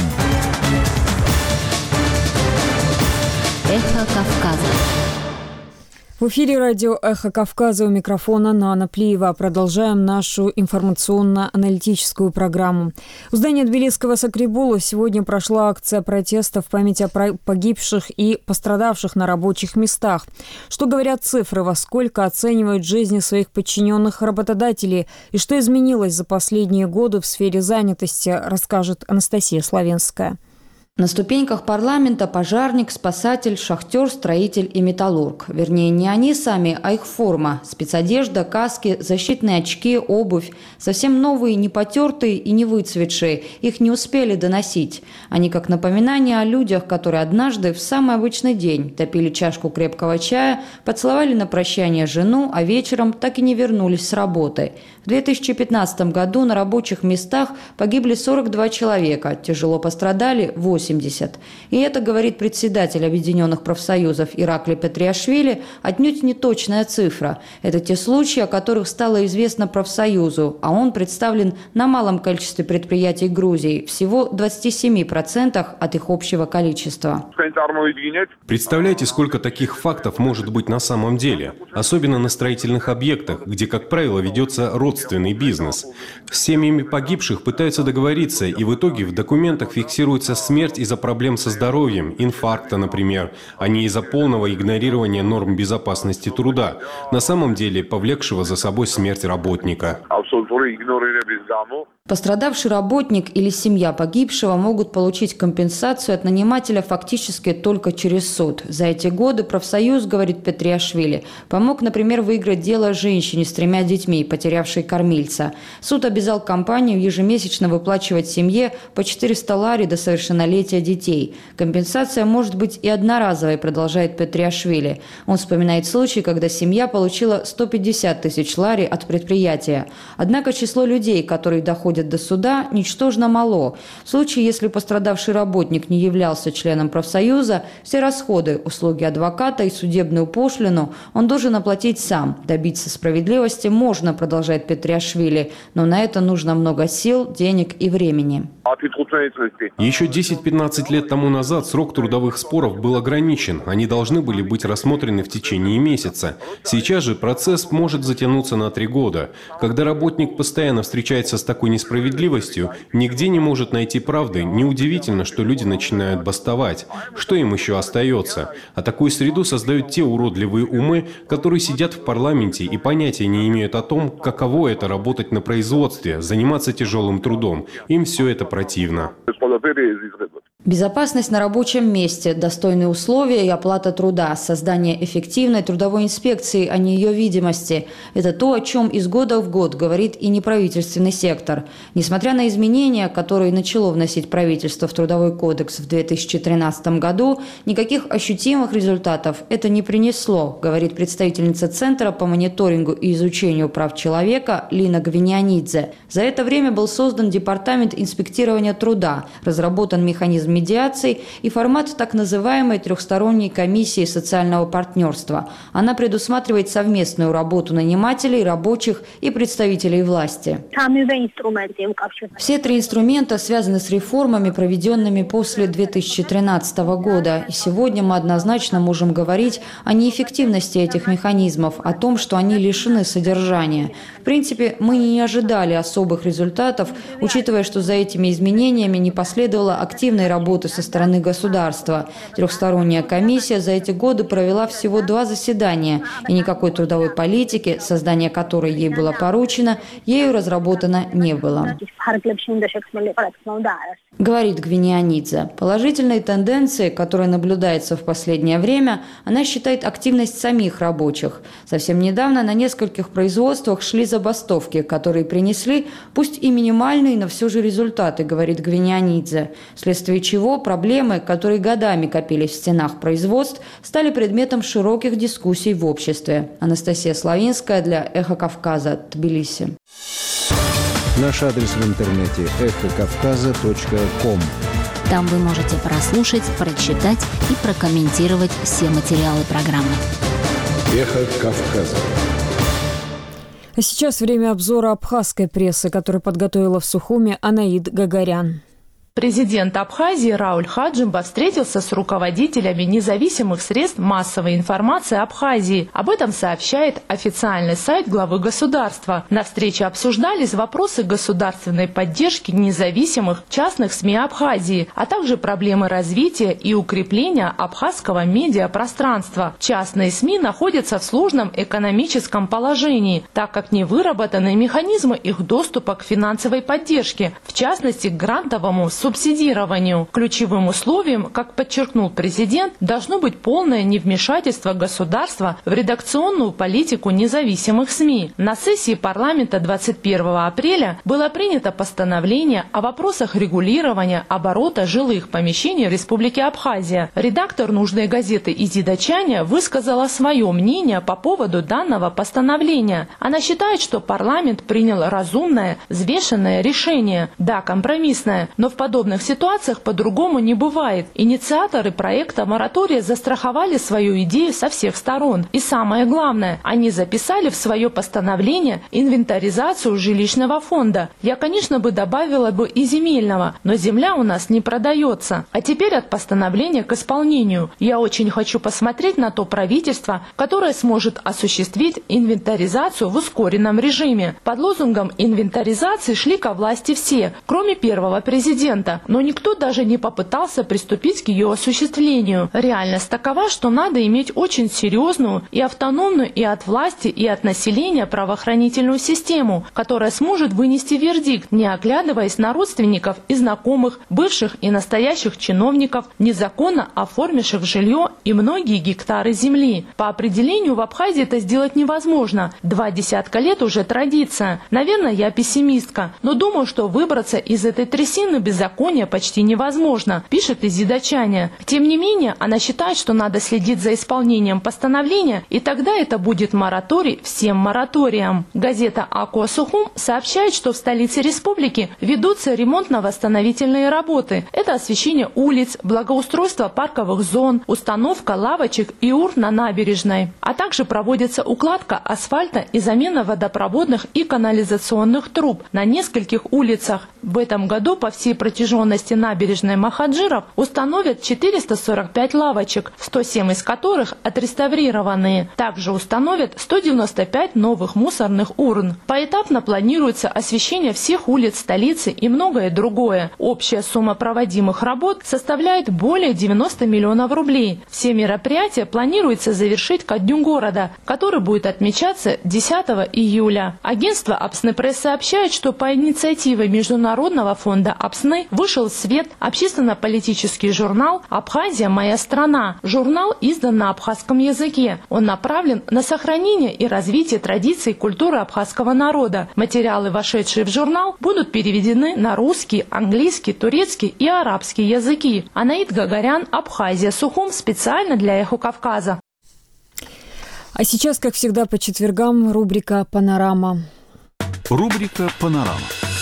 Эхо Кавказа. В эфире радио «Эхо Кавказа», у микрофона Нана Плиева. Продолжаем нашу информационно-аналитическую программу. У здания Тбилисского Сакрибула сегодня прошла акция протеста в память о погибших и пострадавших на рабочих местах. Что говорят цифры, во сколько оценивают жизни своих подчиненных работодателей и что изменилось за последние годы в сфере занятости, расскажет Анастасия Славенская. На ступеньках парламента пожарник, спасатель, шахтер, строитель и металлург. Вернее, не они сами, а их форма. Спецодежда, каски, защитные очки, обувь. Совсем новые, не потертые и не выцветшие. Их не успели доносить. Они как напоминание о людях, которые однажды в самый обычный день допили чашку крепкого чая, поцеловали на прощание жену, а вечером так и не вернулись с работы. В 2015 году на рабочих местах погибли 42 человека, тяжело пострадали 80. И это, говорит председатель Объединенных профсоюзов Ираклий Петриашвили, отнюдь не точная цифра. Это те случаи, о которых стало известно профсоюзу, а он представлен на малом количестве предприятий Грузии, всего 27% от их общего количества. Представляете, сколько таких фактов может быть на самом деле? Особенно на строительных объектах, где, как правило, ведется родственный бизнес. С семьями погибших пытаются договориться, и в итоге в документах фиксируется смерть из-за проблем со здоровьем, инфаркта, например, а не из-за полного игнорирования норм безопасности труда, на самом деле повлекшего за собой смерть работника. Пострадавший работник или семья погибшего могут получить компенсацию от нанимателя фактически только через суд. За эти годы профсоюз, говорит Петриашвили, помог, например, выиграть дело женщине с 3 детьми, потерявшей кормильца. Суд обязал компанию ежемесячно выплачивать семье по 400 лари до совершеннолетия детей. Компенсация может быть и одноразовой, продолжает Петриашвили. Он вспоминает случай, когда семья получила 150 тысяч лари от предприятия. Однако число людей, которые доходят до суда, ничтожно мало. В случае, если пострадавший работник не являлся членом профсоюза, все расходы, услуги адвоката и судебную пошлину он должен оплатить сам. Добиться справедливости можно, продолжает Петриашвили, но на это нужно много сил, денег и времени. Еще 10-15 лет тому назад срок трудовых споров был ограничен. Они должны были быть рассмотрены в течение месяца. Сейчас же процесс может затянуться на 3 года. Когда работник постоянно встречается с такой несправедливостью, нигде не может найти правды, неудивительно, что люди начинают бастовать. Что им еще остается? А такую среду создают те уродливые умы, которые сидят в парламенте и понятия не имеют о том, каково это работать на производстве, заниматься тяжелым трудом. Им все это противно. Безопасность на рабочем месте, достойные условия и оплата труда, создание эффективной трудовой инспекции, а не ее видимости – это то, о чем из года в год говорит и неправительственный сектор. Несмотря на изменения, которые начало вносить правительство в Трудовой кодекс в 2013 году, никаких ощутимых результатов это не принесло, говорит представительница Центра по мониторингу и изучению прав человека Лина Гвиньянидзе. За это время был создан Департамент инспектирования труда, разработан механизм медиации и формат так называемой трехсторонней комиссии социального партнерства. Она предусматривает совместную работу нанимателей, рабочих и представителей власти. Все 3 инструмента связаны с реформами, проведенными после 2013 года. И сегодня мы однозначно можем говорить о неэффективности этих механизмов, о том, что они лишены содержания. В принципе, мы не ожидали особых результатов, учитывая, что за этими изменениями не последовало активной работы со стороны государства. Трехсторонняя комиссия за эти годы провела всего 2 заседания, и никакой трудовой политики, создание которой ей было поручено, ею разработано не было. Говорит Гвиньянидзе. Положительные тенденции, которые наблюдаются в последнее время, она считает активность самих рабочих. Совсем недавно на нескольких производствах шли забастовки, которые принесли, пусть и минимальные, но все же результаты, говорит Гвиньянидзе. Вследствие чего проблемы, которые годами копились в стенах производств, стали предметом широких дискуссий в обществе. Анастасия Славинская для «Эхо Кавказа», Тбилиси. Наш адрес в интернете эхокавказа.ком. Там вы можете прослушать, прочитать и прокомментировать все материалы программы. Эхо Кавказа. А сейчас время обзора абхазской прессы, который подготовила в Сухуме Анаид Гагарян. Президент Абхазии Рауль Хаджимба встретился с руководителями независимых средств массовой информации Абхазии. Об этом сообщает официальный сайт главы государства. На встрече обсуждались вопросы государственной поддержки независимых частных СМИ Абхазии, а также проблемы развития и укрепления абхазского медиапространства. Частные СМИ находятся в сложном экономическом положении, так как не выработаны механизмы их доступа к финансовой поддержке, в частности к грантовому субсидированию. Ключевым условием, как подчеркнул президент, должно быть полное невмешательство государства в редакционную политику независимых СМИ. На сессии парламента 21 апреля было принято постановление о вопросах регулирования оборота жилых помещений в Республике Абхазия. Редактор нужной газеты Изида Чаня высказала свое мнение по поводу данного постановления. Она считает, что парламент принял разумное, взвешенное решение. Да, компромиссное, но в подобных ситуациях по-другому не бывает. Инициаторы проекта моратория застраховали свою идею со всех сторон. И самое главное, они записали в свое постановление инвентаризацию жилищного фонда. Я, конечно, бы добавила бы и земельного, но земля у нас не продается. А теперь от постановления к исполнению. Я очень хочу посмотреть на то правительство, которое сможет осуществить инвентаризацию в ускоренном режиме. Под лозунгом инвентаризации шли ко власти все, кроме первого президента, но никто даже не попытался приступить к ее осуществлению. Реальность такова, что надо иметь очень серьезную и автономную и от власти, и от населения правоохранительную систему, которая сможет вынести вердикт, не оглядываясь на родственников и знакомых, бывших и настоящих чиновников, незаконно оформивших жилье и многие гектары земли. По определению в Абхазии это сделать невозможно. 20 лет уже традиция. Наверное, я пессимистка, но думаю, что выбраться из этой трясины беззакония почти невозможно, пишет Изида Чаня. Тем не менее, она считает, что надо следить за исполнением постановления, и тогда это будет мораторий всем мораториям. Газета «Акуа Сухум» сообщает, что в столице республики ведутся ремонтно-восстановительные работы. Это освещение улиц, благоустройство парковых зон, установка лавочек и урн на набережной. А также проводится укладка асфальта и замена водопроводных и канализационных труб на нескольких улицах. В этом году по всей протяженности набережной Махаджиров установят 445 лавочек, 107 из которых отреставрированные. Также установят 195 новых мусорных урн. Поэтапно планируется освещение всех улиц столицы и многое другое. Общая сумма проводимых работ составляет более 90 миллионов рублей. Все мероприятия планируется завершить ко Дню города, который будет отмечаться 10 июля. Агентство Апснепресс сообщает, что по инициативе Международного фонда Апсны вышел в свет общественно-политический журнал «Абхазия. Моя страна». Журнал издан на абхазском языке. Он направлен на сохранение и развитие традиций и культуры абхазского народа. Материалы, вошедшие в журнал, будут переведены на русский, английский, турецкий и арабский языки. Анаит Гагарян, Абхазия, Сухум, специально для «Эхо Кавказа». А сейчас, как всегда, по четвергам рубрика «Панорама». Рубрика «Панорама».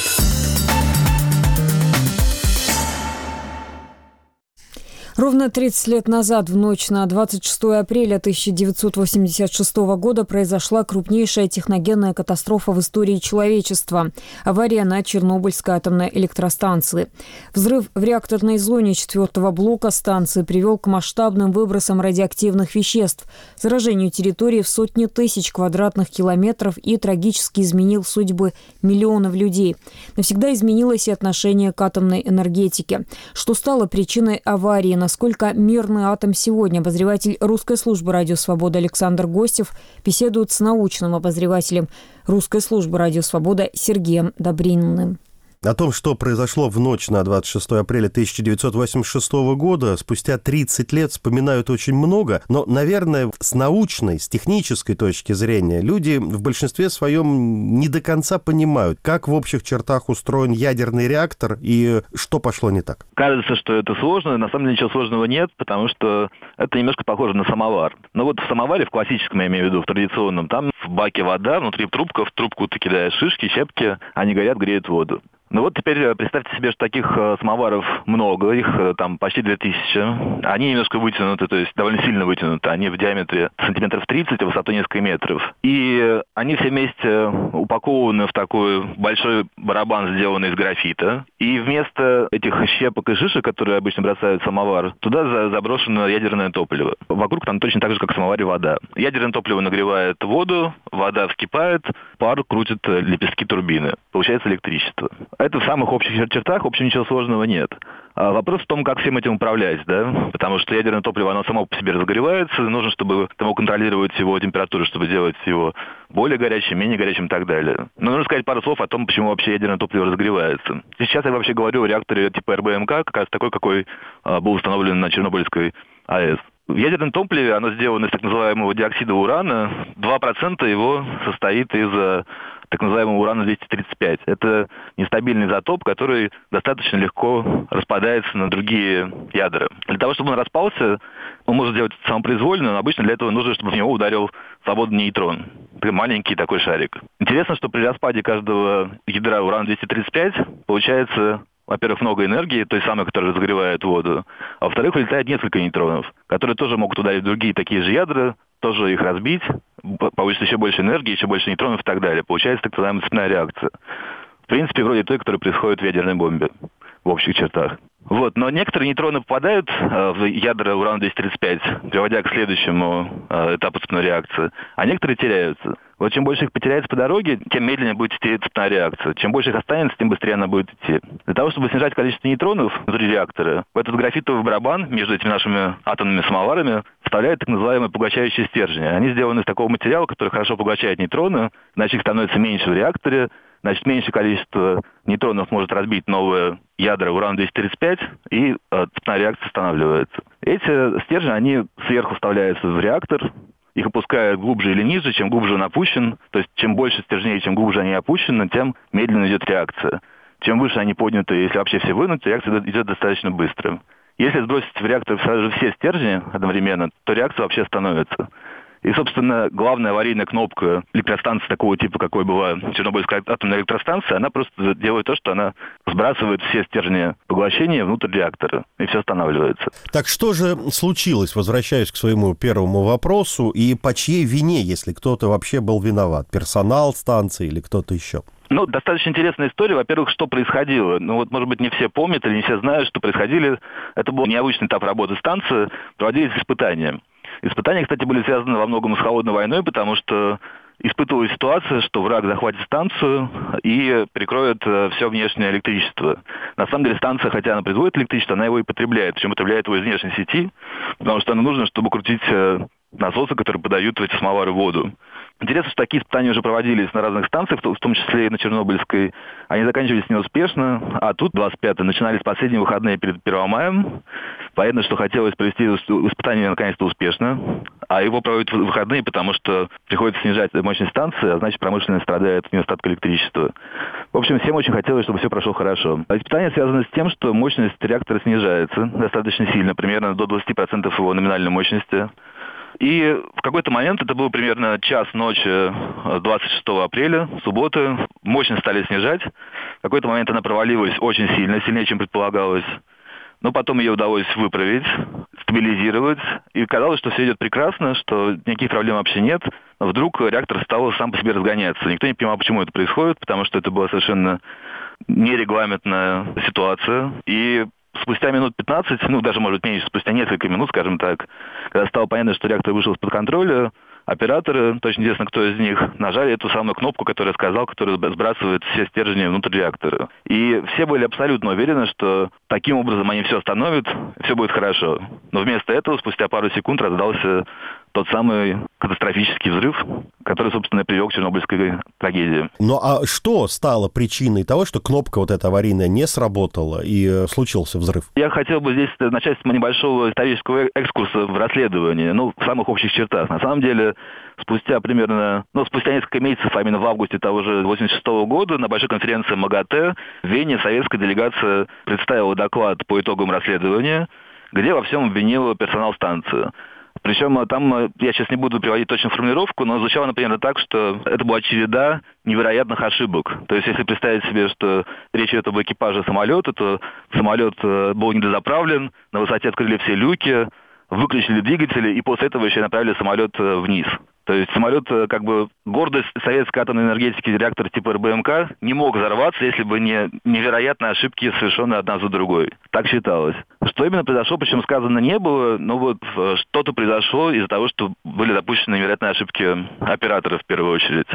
Ровно 30 лет назад, в ночь на 26 апреля 1986 года, произошла крупнейшая техногенная катастрофа в истории человечества – авария на Чернобыльской атомной электростанции. Взрыв в реакторной зоне 4-го блока станции привел к масштабным выбросам радиоактивных веществ, заражению территории в сотни тысяч квадратных километров и трагически изменил судьбы миллионов людей. Навсегда изменилось и отношение к атомной энергетике. Что стало причиной аварии? Насколько мирный атом сегодня? Обозреватель русской службы «Радио Свобода» Александр Гостев беседует с научным обозревателем русской службы «Радио Свобода» Сергеем Добрыниным. О том, что произошло в ночь на 26 апреля 1986 года, спустя 30 лет вспоминают очень много, но, наверное, с научной, с технической точки зрения люди в большинстве своем не до конца понимают, как в общих чертах устроен ядерный реактор и что пошло не так. Кажется, что это сложно, на самом деле ничего сложного нет, потому что это немножко похоже на самовар. Но вот в самоваре, в классическом, я имею в виду, в традиционном, там в баке вода, внутри трубка, в трубку ты кидаешь шишки, щепки, они горят, греют воду. Ну вот теперь представьте себе, что таких самоваров много, их там почти 2000. Они немножко вытянуты, то есть довольно сильно вытянуты. Они в диаметре сантиметров 30, а высотой несколько метров. И они все вместе упакованы в такой большой барабан, сделанный из графита. И вместо этих щепок и шишек, которые обычно бросают в самовар, туда заброшено ядерное топливо. Вокруг там точно так же, как в самоваре, вода. Ядерное топливо нагревает воду, вода вскипает, пар крутит лепестки турбины. Получается электричество. Это в самых общих чертах, в общем, ничего сложного нет. А вопрос в том, как всем этим управлять, да? Потому что ядерное топливо, оно само по себе разогревается, нужно, чтобы ты мог контролировать его температуру, чтобы делать его более горячим, менее горячим и так далее. Но нужно сказать пару слов о том, почему вообще ядерное топливо разогревается. Сейчас я вообще говорю о реакторе типа РБМК, как раз такой, какой был установлен на Чернобыльской АЭС. В ядерном топливе оно сделано из так называемого диоксида урана. 2% его состоит из так называемого урана-235. Это нестабильный изотоп, который достаточно легко распадается на другие ядра. Для того, чтобы он распался, он может делать это самопроизвольно, но обычно для этого нужно, чтобы в него ударил свободный нейтрон. Маленький такой шарик. Интересно, что при распаде каждого ядра урана-235 получается, во-первых, много энергии, той самой, которая разогревает воду, а во-вторых, вылетает несколько нейтронов, которые тоже могут ударить в другие такие же ядра, тоже их разбить, получится еще больше энергии, еще больше нейтронов и так далее. Получается так называемая цепная реакция. В принципе, вроде той, которая происходит в ядерной бомбе в общих чертах. Вот. Но некоторые нейтроны попадают в ядра урана-235, приводя к следующему этапу цепной реакции, а некоторые теряются. Вот чем больше их потеряется по дороге, тем медленнее будет идти цепная реакция. Чем больше их останется, тем быстрее она будет идти. Для того, чтобы снижать количество нейтронов внутри реактора, в этот графитовый барабан между этими нашими атомными самоварами вставляют так называемые поглощающие стержни. Они сделаны из такого материала, который хорошо поглощает нейтроны, значит их становится меньше в реакторе, значит меньшее количество нейтронов может разбить новые ядра урана-235, и цепная реакция останавливается. Эти стержни, они сверху вставляются в реактор, их опускают глубже или ниже, чем глубже он опущен. То есть чем больше стержней, чем глубже они опущены, тем медленно идет реакция. Чем выше они подняты, если вообще все вынуты, реакция идет достаточно быстро. Если сбросить в реактор сразу же все стержни одновременно, то реакция вообще остановится. И, собственно, главная аварийная кнопка электростанции такого типа, какой была Чернобыльская атомная электростанция, она просто делает то, что она сбрасывает все стержни поглощения внутрь реактора, и все останавливается. Так что же случилось, возвращаясь к своему первому вопросу, и по чьей вине, если кто-то вообще был виноват? Персонал станции или кто-то еще? Ну, достаточно интересная история. Во-первых, что происходило? Ну, вот, может быть, не все помнят или не все знают, что происходило. Это был необычный этап работы станции, проводились испытания. Испытания, кстати, были связаны во многом с холодной войной, потому что испытывалась ситуация, что враг захватит станцию и прикроет все внешнее электричество. На самом деле станция, хотя она производит электричество, она его и потребляет. Причем потребляет его из внешней сети, потому что оно нужно, чтобы крутить насосы, которые подают в эти самовары воду. Интересно, что такие испытания уже проводились на разных станциях, в том числе и на Чернобыльской. Они заканчивались неуспешно, а тут 25-е начинались последние выходные перед 1 мая. Понятно, что хотелось провести испытание наконец-то успешно, а его проводят в выходные, потому что приходится снижать мощность станции, а значит промышленность страдает от недостатка электричества. В общем, всем очень хотелось, чтобы все прошло хорошо. А испытания связаны с тем, что мощность реактора снижается достаточно сильно, примерно до 20% его номинальной мощности. И в какой-то момент, это был примерно час ночи 26 апреля, субботы, мощность стали снижать. В какой-то момент она провалилась очень сильно, сильнее, чем предполагалось. Но потом ее удалось выправить, стабилизировать. И казалось, что все идет прекрасно, что никаких проблем вообще нет. Но вдруг реактор стал сам по себе разгоняться. Никто не понимал, почему это происходит, потому что это была совершенно нерегламентная ситуация. И спустя минут 15, ну даже, может быть, меньше, спустя несколько минут, скажем так, когда стало понятно, что реактор вышел из-под контроля, операторы, точно неизвестно, кто из них, нажали эту самую кнопку, которую я сказал, которая сбрасывает все стержни внутрь реактора. И все были абсолютно уверены, что таким образом они все остановят, все будет хорошо. Но вместо этого, спустя пару секунд, раздался тот самый катастрофический взрыв, который, собственно, и привел к Чернобыльской трагедии. Ну а что стало причиной того, что кнопка вот эта аварийная не сработала и случился взрыв? Я хотел бы здесь начать с небольшого исторического экскурса в расследовании, в самых общих чертах. На самом деле, спустя несколько месяцев, а именно в августе того же 1986 года, на большой конференции МАГАТЭ в Вене советская делегация представила доклад по итогам расследования, где во всем обвинила персонал станции. Причем там, я сейчас не буду приводить точную формулировку, но звучало, например, так, что это была череда невероятных ошибок. То есть, если представить себе, что речь идет об экипаже самолета, то самолет был недозаправлен, на высоте открыли все люки, выключили двигатели и после этого еще направили самолет вниз. То есть самолет, как бы гордость советской атомной энергетики, реактор типа РБМК, не мог взорваться, если бы не невероятные ошибки, совершенные одна за другой. Так считалось. Что именно произошло, причем сказано не было, но вот что-то произошло из-за того, что были допущены невероятные ошибки операторов в первую очередь.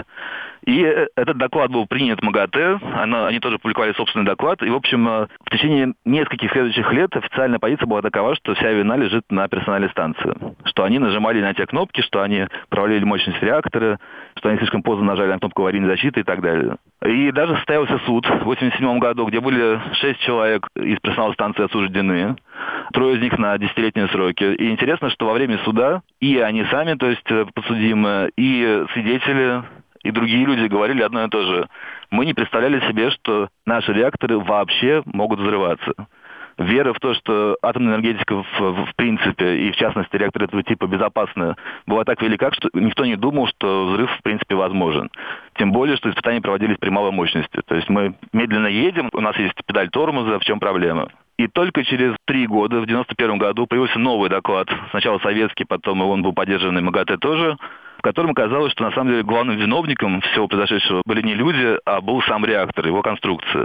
И этот доклад был принят МАГАТЭ, они тоже публиковали собственный доклад, и, в общем, в течение нескольких следующих лет официальная позиция была такова, что вся вина лежит на персонале станции, что они нажимали на те кнопки, что они провалили мощность реактора, что они слишком поздно нажали на кнопку аварийной защиты и так далее. И даже состоялся суд в 1987 году, где были 6 человек из персонала станции осуждены, 3 из них на 10-летние сроки. И интересно, что во время суда и они сами, то есть подсудимые, и свидетели, и другие люди говорили одно и то же. Мы не представляли себе, что наши реакторы вообще могут взрываться. Вера в то, что атомная энергетика в принципе, и в частности реакторы этого типа безопасны, была так велика, что никто не думал, что взрыв в принципе возможен. Тем более, что испытания проводились при малой мощности. То есть мы медленно едем, у нас есть педаль тормоза, в чем проблема? И только через 3 года, в 1991 году, появился новый доклад. Сначала советский, потом он был поддержан и МАГАТЭ тоже, в котором оказалось, что на самом деле главным виновником всего произошедшего были не люди, а был сам реактор, его конструкция.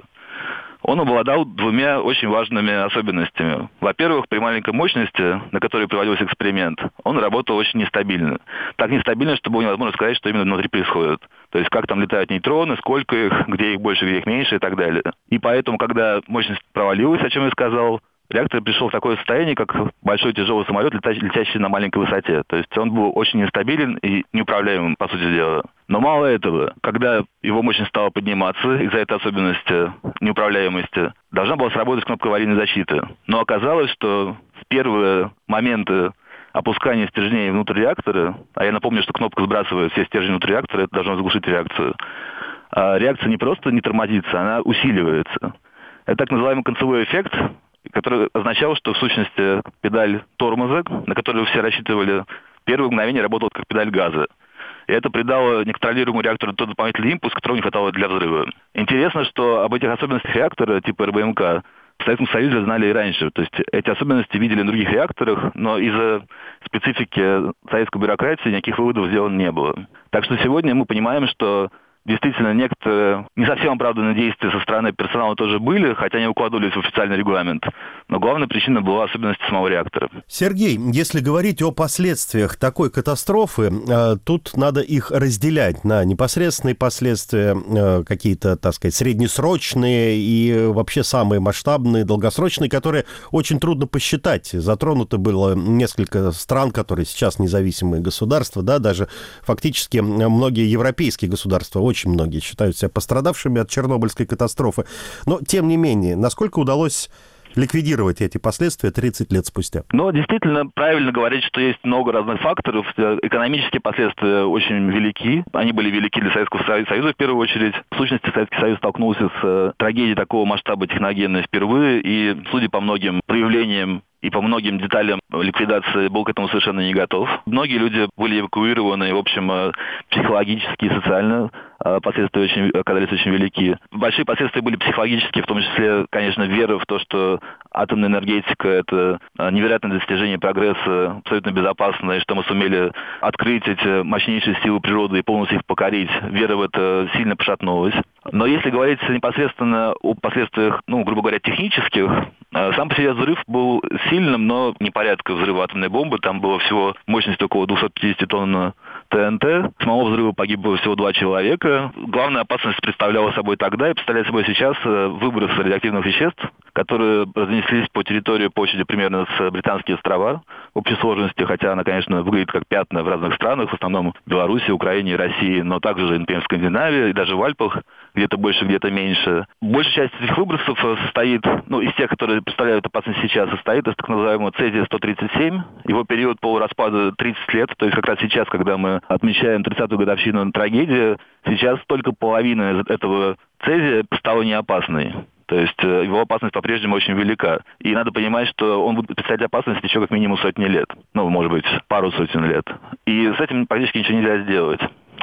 Он обладал 2 очень важными особенностями. Во-первых, при маленькой мощности, на которой проводился эксперимент, он работал очень нестабильно. Так нестабильно, что было невозможно сказать, что именно внутри происходит. То есть, как там летают нейтроны, сколько их, где их больше, где их меньше и так далее. И поэтому, когда мощность провалилась, о чем я сказал, реактор пришел в такое состояние, как большой тяжелый самолет, летящий на маленькой высоте. То есть он был очень нестабилен и неуправляемым, по сути дела. Но мало этого, когда его мощность стала подниматься из-за этой особенности неуправляемости, должна была сработать кнопка аварийной защиты. Но оказалось, что в первые моменты опускания стержней внутрь реактора, а я напомню, что кнопка сбрасывает все стержни внутрь реактора, это должно заглушить реакцию, а реакция не просто не тормозится, она усиливается. Это так называемый концевой эффект, который означал, что в сущности педаль тормоза, на которую все рассчитывали, в первые мгновения работала как педаль газа. И это придало неконтролируемому реактору тот дополнительный импульс, которого не хватало для взрыва. Интересно, что об этих особенностях реактора типа РБМК в Советском Союзе знали и раньше. То есть эти особенности видели в других реакторах, но из-за специфики советской бюрократии никаких выводов сделано не было. Так что сегодня мы понимаем, что действительно, некоторые не совсем оправданные действия со стороны персонала тоже были, хотя не укладывались в официальный регламент. Но главная причина была особенность самого реактора. Сергей, если говорить о последствиях такой катастрофы, тут надо их разделять на непосредственные последствия, какие-то, так сказать, среднесрочные и вообще самые масштабные, долгосрочные, которые очень трудно посчитать. Затронуто было несколько стран, которые сейчас независимые государства, да, даже фактически многие европейские государства, очень многие считают себя пострадавшими от Чернобыльской катастрофы. Но, тем не менее, насколько удалось ликвидировать эти последствия 30 лет спустя? Но действительно правильно говорить, что есть много разных факторов. Экономические последствия очень велики. Они были велики для Советского Союза в первую очередь. В сущности, Советский Союз столкнулся с трагедией такого масштаба техногенной впервые. И, судя по многим проявлениям и по многим деталям ликвидации, был к этому совершенно не готов. Многие люди были эвакуированы, и, в общем, психологически и социально последствия оказались очень велики. Большие последствия были психологические, в том числе, конечно, вера в то, что атомная энергетика – это невероятное достижение прогресса, абсолютно безопасно, и что мы сумели открыть эти мощнейшие силы природы и полностью их покорить. Вера в это сильно пошатнулась. Но если говорить непосредственно о последствиях, грубо говоря, технических, сам по себе взрыв был сильным, но не порядка взрыва атомной бомбы. Там было всего мощность около 250 тонн ТНТ. С самого взрыва погибло всего 2 человека. Главная опасность представляла собой тогда и представляет собой сейчас выбросы радиоактивных веществ, которые разнеслись по территории площадью примерно с Британские острова в общей сложности, хотя она, конечно, выглядит как пятна в разных странах, в основном в Беларуси, Украине и России, но также, например, в Скандинавии и даже в Альпах, где-то больше, где-то меньше. Большая часть этих выбросов состоит, из тех, которые представляют опасность сейчас, состоит из так называемого цезия-137. Его период полураспада 30 лет, то есть как раз сейчас, когда мы отмечаем 30-ю годовщину трагедии, сейчас только половина этого цезия стала неопасной. То есть его опасность по-прежнему очень велика. И надо понимать, что он будет представлять опасность еще как минимум сотни лет. Может быть, пару сотен лет. И с этим практически ничего нельзя сделать.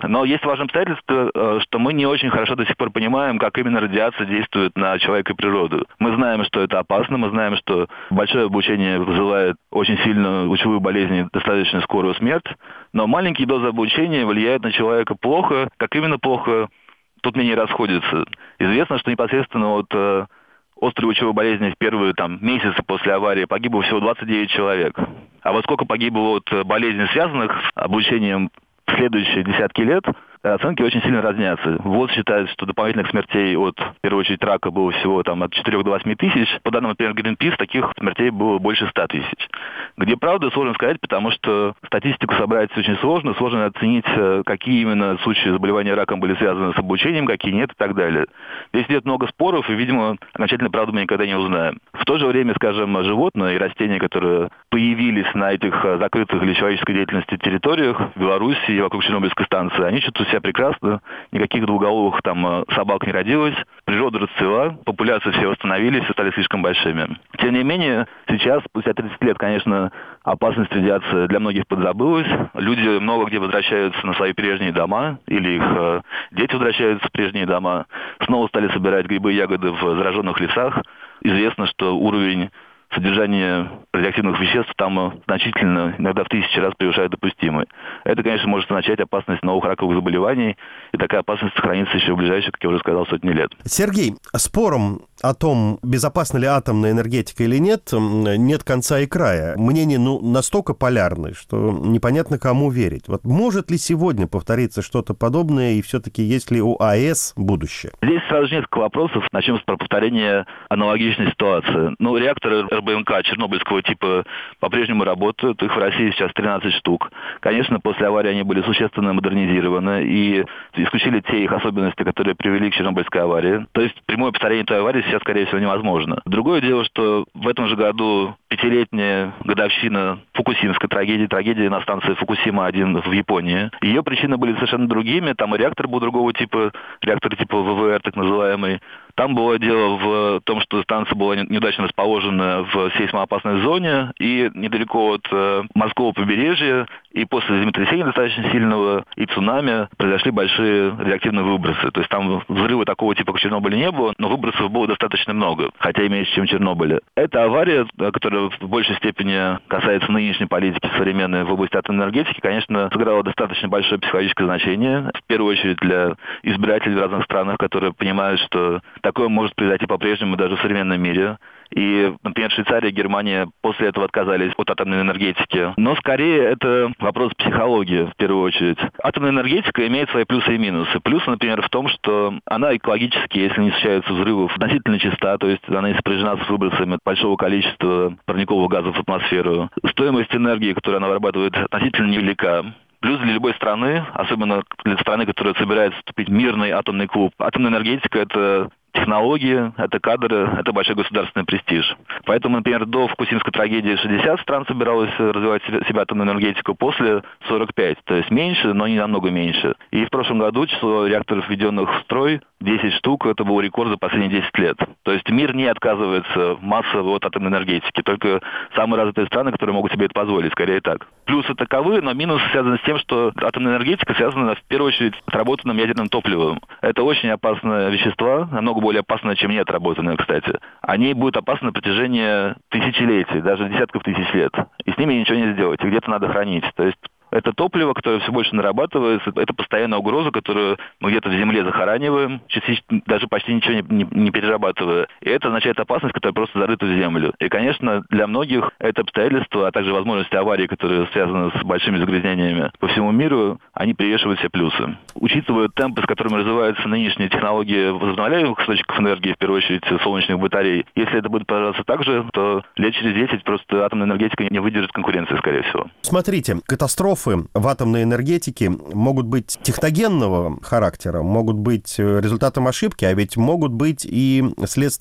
Но есть важное обстоятельство, что мы не очень хорошо до сих пор понимаем, как именно радиация действует на человека и природу. Мы знаем, что это опасно, мы знаем, что большое облучение вызывает очень сильную лучевую болезнь и достаточно скорую смерть, но маленькие дозы облучения влияют на человека плохо. Как именно плохо, тут мнения расходятся. Известно, что непосредственно от острой лучевой болезни в первые месяцы после аварии погибло всего 29 человек. А вот сколько погибло от болезней, связанных с облучением в следующие десятки лет, оценки очень сильно разнятся. ВОЗ считает, что дополнительных смертей от, в первую очередь, рака было всего от 4 до 8 тысяч. По данным, например, Greenpeace, таких смертей было больше 100 тысяч. Где правда, сложно сказать, потому что статистику собрать очень сложно. Сложно оценить, какие именно случаи заболевания раком были связаны с облучением, какие нет и так далее. Здесь идет много споров, и, видимо, окончательно правду мы никогда не узнаем. В то же время, скажем, животные и растения, которые появились на этих закрытых для человеческой деятельности территориях, в Беларуси и вокруг Чернобыльской станции, они чувствуют себя прекрасно, никаких двуголовых собак не родилось, природа расцвела, популяции все восстановились и стали слишком большими. Тем не менее, сейчас, спустя 30 лет, конечно, опасность радиации для многих подзабылась. Люди много где возвращаются на свои прежние дома, или их дети возвращаются в прежние дома, снова стали собирать грибы и ягоды в зараженных лесах. Известно, что уровень содержание радиоактивных веществ там значительно, иногда в 1000 раз превышает допустимый. Это, конечно, может означать опасность новых раковых заболеваний, и такая опасность сохранится еще в ближайшие, как я уже сказал, сотни лет. Сергей, спором о том, безопасна ли атомная энергетика или нет, нет конца и края. Мнения настолько полярны, что непонятно, кому верить. Вот может ли сегодня повториться что-то подобное, и все-таки есть ли у АЭС будущее? Здесь сразу же несколько вопросов. Начнем с повторения аналогичной ситуации. Реакторы РБМК чернобыльского типа по-прежнему работают. Их в России сейчас 13 штук. Конечно, после аварии они были существенно модернизированы и исключили те их особенности, которые привели к чернобыльской аварии. То есть прямое повторение той аварии сейчас, скорее всего, невозможно. Другое дело, что в этом же году 5-летняя годовщина фукусимской трагедии на станции Фукусима-1 в Японии. Ее причины были совершенно другими. Там и реактор был другого типа, реактор типа ВВР, так называемый. Там было дело в том, что станция была неудачно расположена в сейсмоопасной зоне и недалеко от морского побережья. И после землетрясения достаточно сильного и цунами произошли большие радиоактивные выбросы. То есть там взрыва такого типа, как в Чернобыле, не было, но выбросов было достаточно много, хотя и меньше, чем в Чернобыле. Эта авария, которая в большей степени касается нынешней политики современной в области атомной энергетики, конечно, сыграла достаточно большое психологическое значение. В первую очередь для избирателей в разных странах, которые понимают, что такое может произойти по-прежнему даже в современном мире. И, например, Швейцария и Германия после этого отказались от атомной энергетики. Но скорее это вопрос психологии, в первую очередь. Атомная энергетика имеет свои плюсы и минусы. Плюсы, например, в том, что она экологически, если не случается взрывов, относительно чиста, то есть она не сопряжена с выбросами большого количества парниковых газов в атмосферу. Стоимость энергии, которую она вырабатывает, относительно невелика. Плюс для любой страны, особенно для страны, которая собирается вступить в мирный атомный клуб, атомная энергетика – это технологии, это кадры, это большой государственный престиж. Поэтому, например, до Фукусимской трагедии 60 стран собиралось развивать себя атомную энергетику, после 45, то есть меньше, но не намного меньше. И в прошлом году число реакторов, введенных в строй, 10 штук, это был рекорд за последние 10 лет. То есть мир не отказывается массово от атомной энергетики, только самые развитые страны, которые могут себе это позволить, скорее так. Плюсы таковы, но минусы связаны с тем, что атомная энергетика связана в первую очередь с отработанным ядерным топливом. Это очень опасные вещества, намного более опасные, чем неотработанные, кстати. Они будут опасны на протяжении тысячелетий, даже десятков тысяч лет. И с ними ничего не сделать, их где-то надо хранить. То есть это топливо, которое все больше нарабатывается, это постоянная угроза, которую мы где-то в земле захораниваем, частично, даже почти ничего не перерабатывая. И это означает опасность, которая просто зарыта в землю. И, конечно, для многих это обстоятельства, а также возможности аварий, которые связаны с большими загрязнениями по всему миру, они перевешивают все плюсы. Учитывая темпы, с которыми развиваются нынешние технологии возобновляемых источников энергии, в первую очередь солнечных батарей, если это будет продолжаться так же, то лет через 10 просто атомная энергетика не выдержит конкуренции, скорее всего. Смотрите, катастрофы в атомной энергетике могут быть техногенного характера, могут быть результатом ошибки, а ведь могут быть и следствием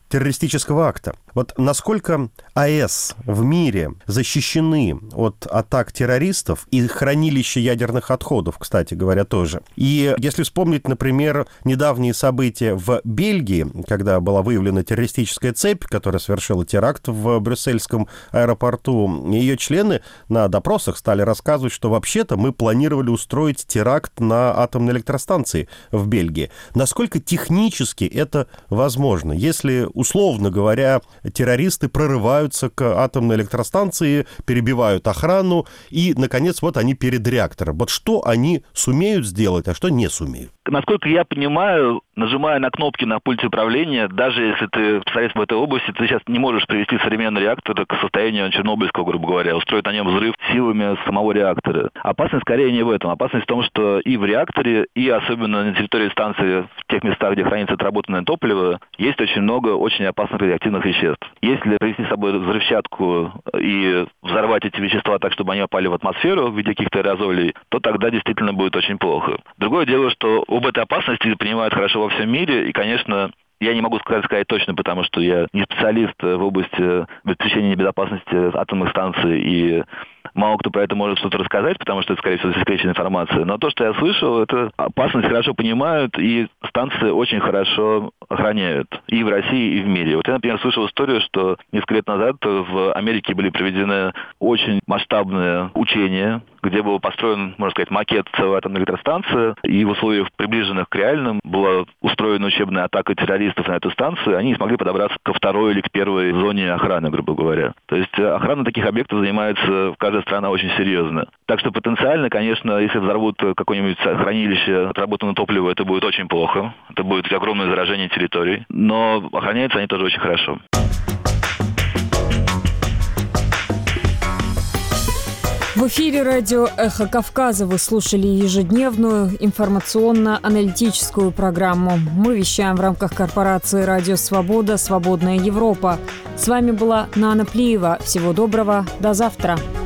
террористического акта. Вот насколько АЭС в мире защищены от атак террористов и хранилища ядерных отходов, кстати говоря, тоже. И если вспомнить, например, недавние события в Бельгии, когда была выявлена террористическая цепь, которая совершила теракт в брюссельском аэропорту, ее члены на допросах стали рассказывать, что вообще-то мы планировали устроить теракт на атомной электростанции в Бельгии. Насколько технически это возможно? Если, условно говоря, террористы прорываются к атомной электростанции, перебивают охрану, и, наконец, вот они перед реактором. Вот что они сумеют сделать, а что не сумеют? Насколько я понимаю, нажимая на кнопки на пульте управления, даже если ты специалист в этой области, ты сейчас не можешь привести современный реактор к состоянию чернобыльского, грубо говоря, устроить на нем взрыв силами самого реактора. Опасность скорее не в этом. Опасность в том, что и в реакторе, и особенно на территории станции, в тех местах, где хранится отработанное топливо, есть очень много очень опасных радиоактивных веществ. Если привести с собой взрывчатку и взорвать эти вещества так, чтобы они попали в атмосферу в виде каких-то аэрозолей, то тогда действительно будет очень плохо. Другое дело, что об этой опасности понимают хорошо во всем мире, и, конечно, я не могу сказать точно, потому что я не специалист в области обеспечения безопасности атомных станций, и мало кто про это может что-то рассказать, потому что это, скорее всего, засекреченная информация. Но то, что я слышал, это опасность хорошо понимают, и станции очень хорошо охраняют и в России, и в мире. Вот я, например, слышал историю, что несколько лет назад в Америке были проведены очень масштабные учения, где был построен, можно сказать, макет целой атомной электростанции, и в условиях, приближенных к реальным, была устроена учебная атака террористов на эту станцию, они не смогли подобраться ко второй или к первой зоне охраны, грубо говоря. То есть охрана таких объектов занимается каждая страна очень серьезно. Так что потенциально, конечно, если взорвут какое-нибудь хранилище отработанного топлива, это будет очень плохо. Это будет огромное заражение территорий. Но охраняются они тоже очень хорошо. В эфире радио «Эхо Кавказа» вы слушали ежедневную информационно-аналитическую программу. Мы вещаем в рамках корпорации «Радио Свобода. Свободная Европа». С вами была Нана Плиева. Всего доброго. До завтра.